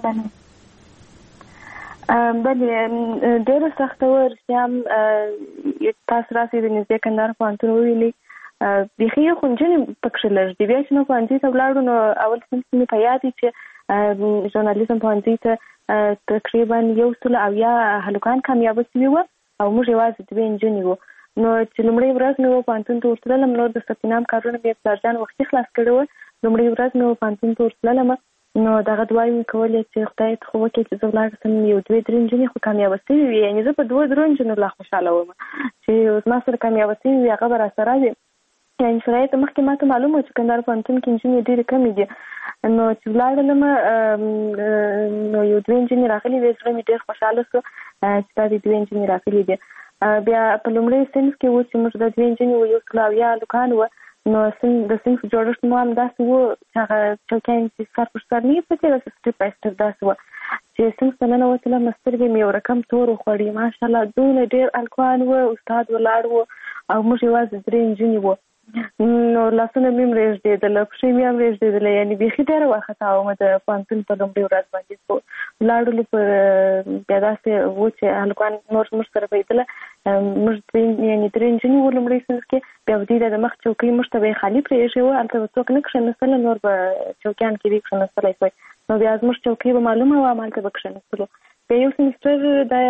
بلې ډېره سخته وه رښتیا هم تاسو راسئ د نږدې کندهار پوهنتون وویلې بیخي خو نجونې پکښې لږ دي بیا چې موږ پوهنځي ته ولاړو نو اول صنف مې په یاد دی چې ژورنالیزم پوهنځي ته تقریبا 180 هلکان کامیابه شوي وو او موږ یوازې 2 نجونې وو نو چې لومړۍ ورځ مې و پوهنتون ته ورتللم نور د ثبت نام کارونه مې پلارجان وختي خلاص کړي وو لومړۍ ورځ مې و پوهنتون ته ورتللم نو دغه دعاوې مې کولې چې خدای ته خو وکړي چې زه ولاړه سم یو 2-3 نجونې خو کامیابه شوي وي یعنې زه په 2 نجونو لا خوشحاله وم چې زما سره کامیابه شوي وي هغه به راسره وي یعنې شرایط مخکې ما ته معلوم و چې کندهار پوهنتون کې نجونې ډېرې کمې دي نو چې ولاړلم نو یو 2 نجونې راغلي وې زړه مې ډېر خوشحاله شو چې دا د 2 نجونې راغلي دي. بیا په لومړي صنف کې و چې موږ د 2 نجونې و 180 هلکان وو نو د صنف جوړښت مو هم داسې و چې هغه چوکۍ چې سر پر سر نه پټې د سټپ بای سټپ داسې و چې صنف ته ننوتله مسترګې مې یو رقم تور وخوړې ماشاءالله دومره ډېر الکوان و استاد ولاړ و او موږ یوازې 3 نجونې وو نو لاسونه مې هم رېږدېدله پښې مې هم رېږدېدله یعنې بیخي ډېره وارخطا وم د پوهنتون په لومړۍ ورځ باندې خو ولاړولو پر بیا داسې و چې هلکان نور موږ سره پیدله موږ یعنې 3 نجونې وو لومړۍ صنف کې بیا به دوی د مخ چوکۍ موږ ته به یې خالي پرېښې وه هلته به څوک نه کښېنستله نور به چوکیان کې دي کښېنستلی شوی نو بیا زموږ چوکۍ به معلومه وه همالته به کښېنستلو بیا یو سمستر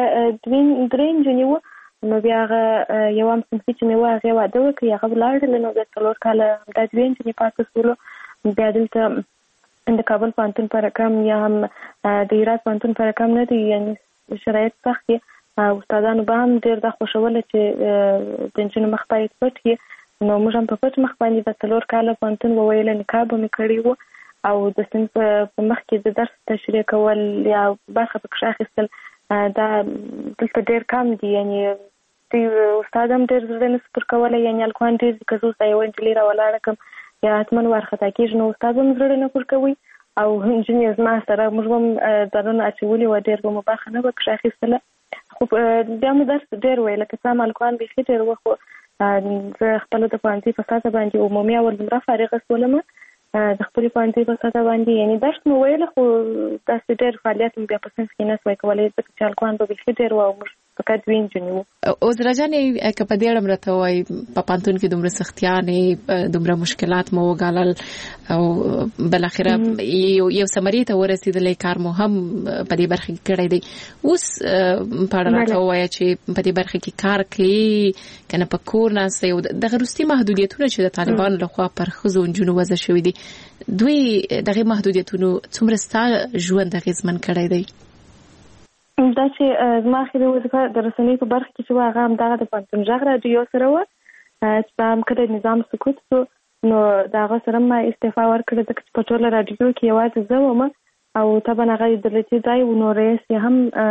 د 3 نجونې وو نو بیا هغه یو هم صنفي چې مې وه هغې واده وکړي هغه ولاړله نو بیا 4 کاله دا 2 نجونې پاتې شولو بیا دلته د کابل پوهنتون په رقم یا هم د هرات پوهنتون په رقم نه دي یعنې شرایط سخت دي استادانو به هم ډېر دا خوښوله چې د نجونو مخ باید پټ وي نو موږ هم په پټ مخ باندې د 4 کاله پوهنتون وویله نکاح به مې کړی و او د صنف په مخ کې د درس تشریح کول یا برخه پکښې اخیستل دا دلته ډېر کم دي یعنې استاد هم ډېر زړه نه سپر کولی یعنې هلکان ډېر دي که زه اوس یوه نجلۍ راولاړه کړم یا حتما وارخطا کېږي نو استاد هم زړه نه پر کوي او نجونې زما سره موږ به هم ځانونه اچولي وه ډېر به مو برخه نه به کښې اخیستله خو بیا مو درس ډېر ویله که څه هم هلکان بیخي ډېر وه خو زه خپله د پوهنځي په سطحه باندې عمومي اول دومره فارغه شولم د خپلې پوهنځي په سطحه باندې یعنې درس مو ویله خو داسې ډېر فعالیت مو بیا په صنف کې نه سوی کولی ځکه چې هلکان به بیخي ډېر وه او موږ فقط 2 نجونې وو عذرا جانې که په دې اړه راته وایي په پوهنتون کې دومره سختیانې دومره مشکلات مو وګالل او بالاخره یو ثمرې ته ورسېدلی کار مو هم په دې برخه کې کړی دی اوس په اړه راته ووایه چې په دې برخه کې کار کوي که نه په کور ناسته یو دغه وروستي محدودیتونه چې د طالبانو لخوا پر ښځو نجونو وضع شوي دي دوی دغې محدودیتونو څومره ستا ژوند اغېزمن کړی دی دا چې زما اخري وظیفه د رسنۍ په برخه کې چې وه هغه همدغه د پوهنتون غږ راډیو سره وه چې په هم کله نظام سکوت شو نو د هغه سره ما استعفا ورکړه ځکه چې په ټوله راډیو کې یوازې زه وم او طبعا هغه دولتي ځای و نو رئیس یې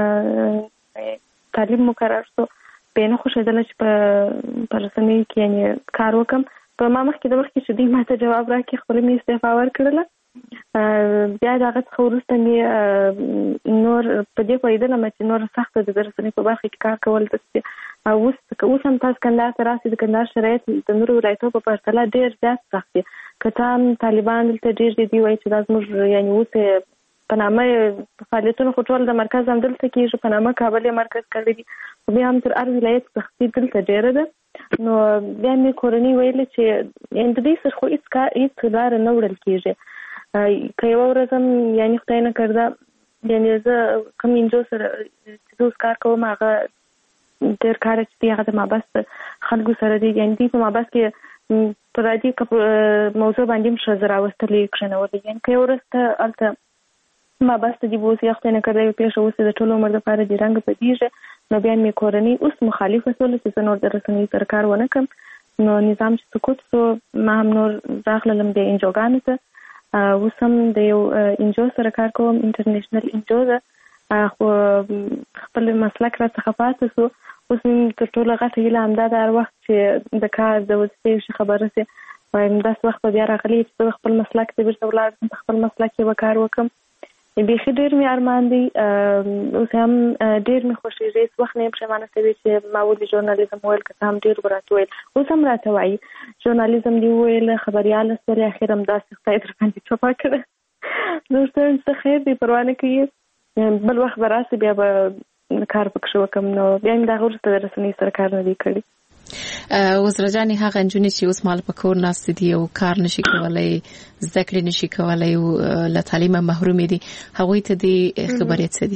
هم تعلیم مقرر شو بیا نه خوښېدله چې په رسنیو کې یعنې کار وکړم په ما مخکې د مخکې چې دوی ما ته جواب راکړي خپله مې استعفا ورکړله بیا د هغه څخه وروسته مې نور په دې پوهېدلم چې نور سخته د رسنۍ په برخه کې کار کول او اوس هم تاسو کندهار ته راسئ د کندهار شرایط د نورو ولایتونو په پرتله ډېر زیات سخت دي که څه هم طالبان دلته ډېر دي دوی وایي چې دا زموږ یعنې اوس په نامه فعالیتونه خو ټول د مرکز هم دلته کېږي په نامه کابل یې مرکز کړی دي خو بیا هم تر هر ولایت سختي دلته ډېره ده نو بیا مې کورنۍ ویله چې یعنې د دې سره خو هېڅ لاره نه وړل کېږي که یوه ورځ هم یعنې خدای نه کرده یعنې زه کوم انجو سره چې زه اوس کار کوم هغه ډېر کار چې دی هغه د مابس خلکو سره دی یعنې دوی په مابس کې په راډیو موضوع باندې هم ښځه راوستلې کښېنولې یعنې که یوه ورځ ته هلته مابس ته دي به اوس یا خدای نه کرده یو پېښه اوسي د ټول عمر دپاره دې رنګه بدېږي نو بیا مې کورنۍ اوس مخالفه شوله چې زه نور د رسنیو سره کار ونه کړم نو نظام چې سقوط شو ما هم نور راغللم د انجوګانو ته اوس هم د یو انجو سره کار کوم انټرنیشنل انجو ده خو خپل مسلک را څخه پاتې شو اوس تر ټولو غټه هیله همدا ده هر وخت چې د کار د وظیفې شي خبره شي وایم داسې وخت به بیا راغلی چې زه خپل مسلک ته بېرته ولاړ شم په خپل مسلک کې به کار وکړم بیخي ډېر مې ارمان دی اوس هم ډېر مې خوښېږي هېڅ وخت نه یم پښیمانه شوې چې ما ولې ژورنالیزم وویل که څه هم ډېر به راته ویل اوس هم راته وایي ژورنالیزم دې وویل خبریاله شولې اخر هم داسې خدای در باندې چوپه کړه نو ورته څه خیر دی پروا نه کوي بل وخت به راسي بیا به کار پکښې وکړم نو بیا مې د هغه وروسته د رسنۍ سره کار نه دی کړی عذرا جانې هغه نجونې چې اوس مال په کور ناستې دي او کار نشي کولی زده کړې نشي کولی او له تعلیمه محرومې دي هغوی ته دې خبرې څه دي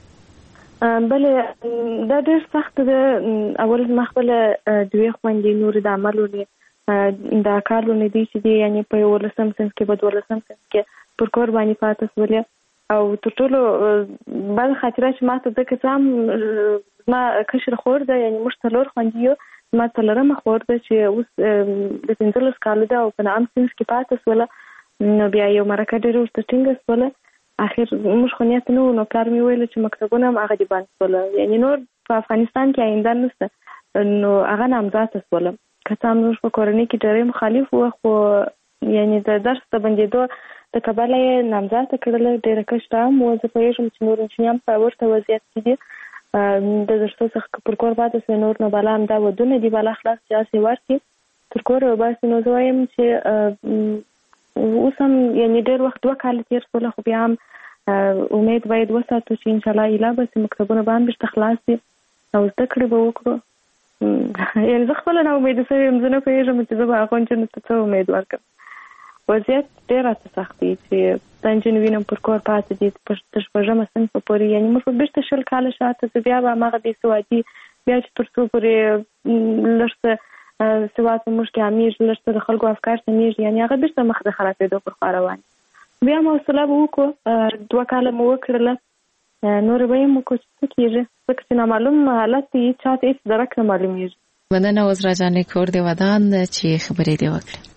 بلې دا ډېر سخت ده اول زما خپله دوې خویندې نورې د عملونې دا کار لونې دي چې دي یعنې په 11 صنف کې په 12 صنف کې پر کور باندې پاتې شولې او تر ټولو بل خاطره چې ما ته ځکه څه هم زما کشر خور ده یعنې موږ 4 خویندې یو ما 4مه خور ده چې اوس د 15 کالو ده او په نام صنف کې پاتې شوله نو بیا یو مرکه ډېره ورته ټینګه شوله اخر موږ خو نیت نه و نو پلار مې ویله چې مکتبونه هم هغه دې بند شوله یعنې نور په افغانستان کې آینده نشته نو هغه نامزاده شوله که څه هم زموږ په کورنۍ کې ډېری مخالف وو، خو یعنې د درس د بندېدو د کبله یې نامزاده کړله. ډېره کشته هم وه. زه پوهېږم چې نور نجونې هم په ورته وضعیت کې دي. د درسو څخه که پر کور پاتې سوی نور نو بلا همدا ودونه دي، بلا خلاص چې هسې ورکړي تر کوره وباسي. نو زه وایم چې اوس هم یعنې ډېر وخت 2 کاله تېر شوله، خو بیا هم امید باید وساتو چې انشاءالله ایله به سي مکتبونه به هم بېرته خلاص دي او زده کړې به وکړو. یعنې زه خپله نا امیده شوې یم. زه نه پوهېږم چې زه به هغو نجونو ته څه امید ورکړم. وضعیت ډېر راته سخت دی چې دا نجونې وینم پر کور پاتې دي تر 6مه صنفه پورې. یعنې موږ به بېرته 20 کاله شاته ځو، بیا به هماغه بېسوادي، بیا چې تر څو پورې لږ څه سواد په موږ کې عامېږي، لږ څه د خلکو افکار سمېږي، یعنې هغه بېرته مخ د خرابېدو پر خوا روان. بیا هم حوصله به وکړو. 2 کاله مو وکړله، نور به یې هم وکړو چې څه کېږي، ځکه چې نامعلوم حالت دی، چا ته هېڅ درک نه معلومېږي. مننه عذرا جانې کور دې ودان چې خبرې دې وکړې.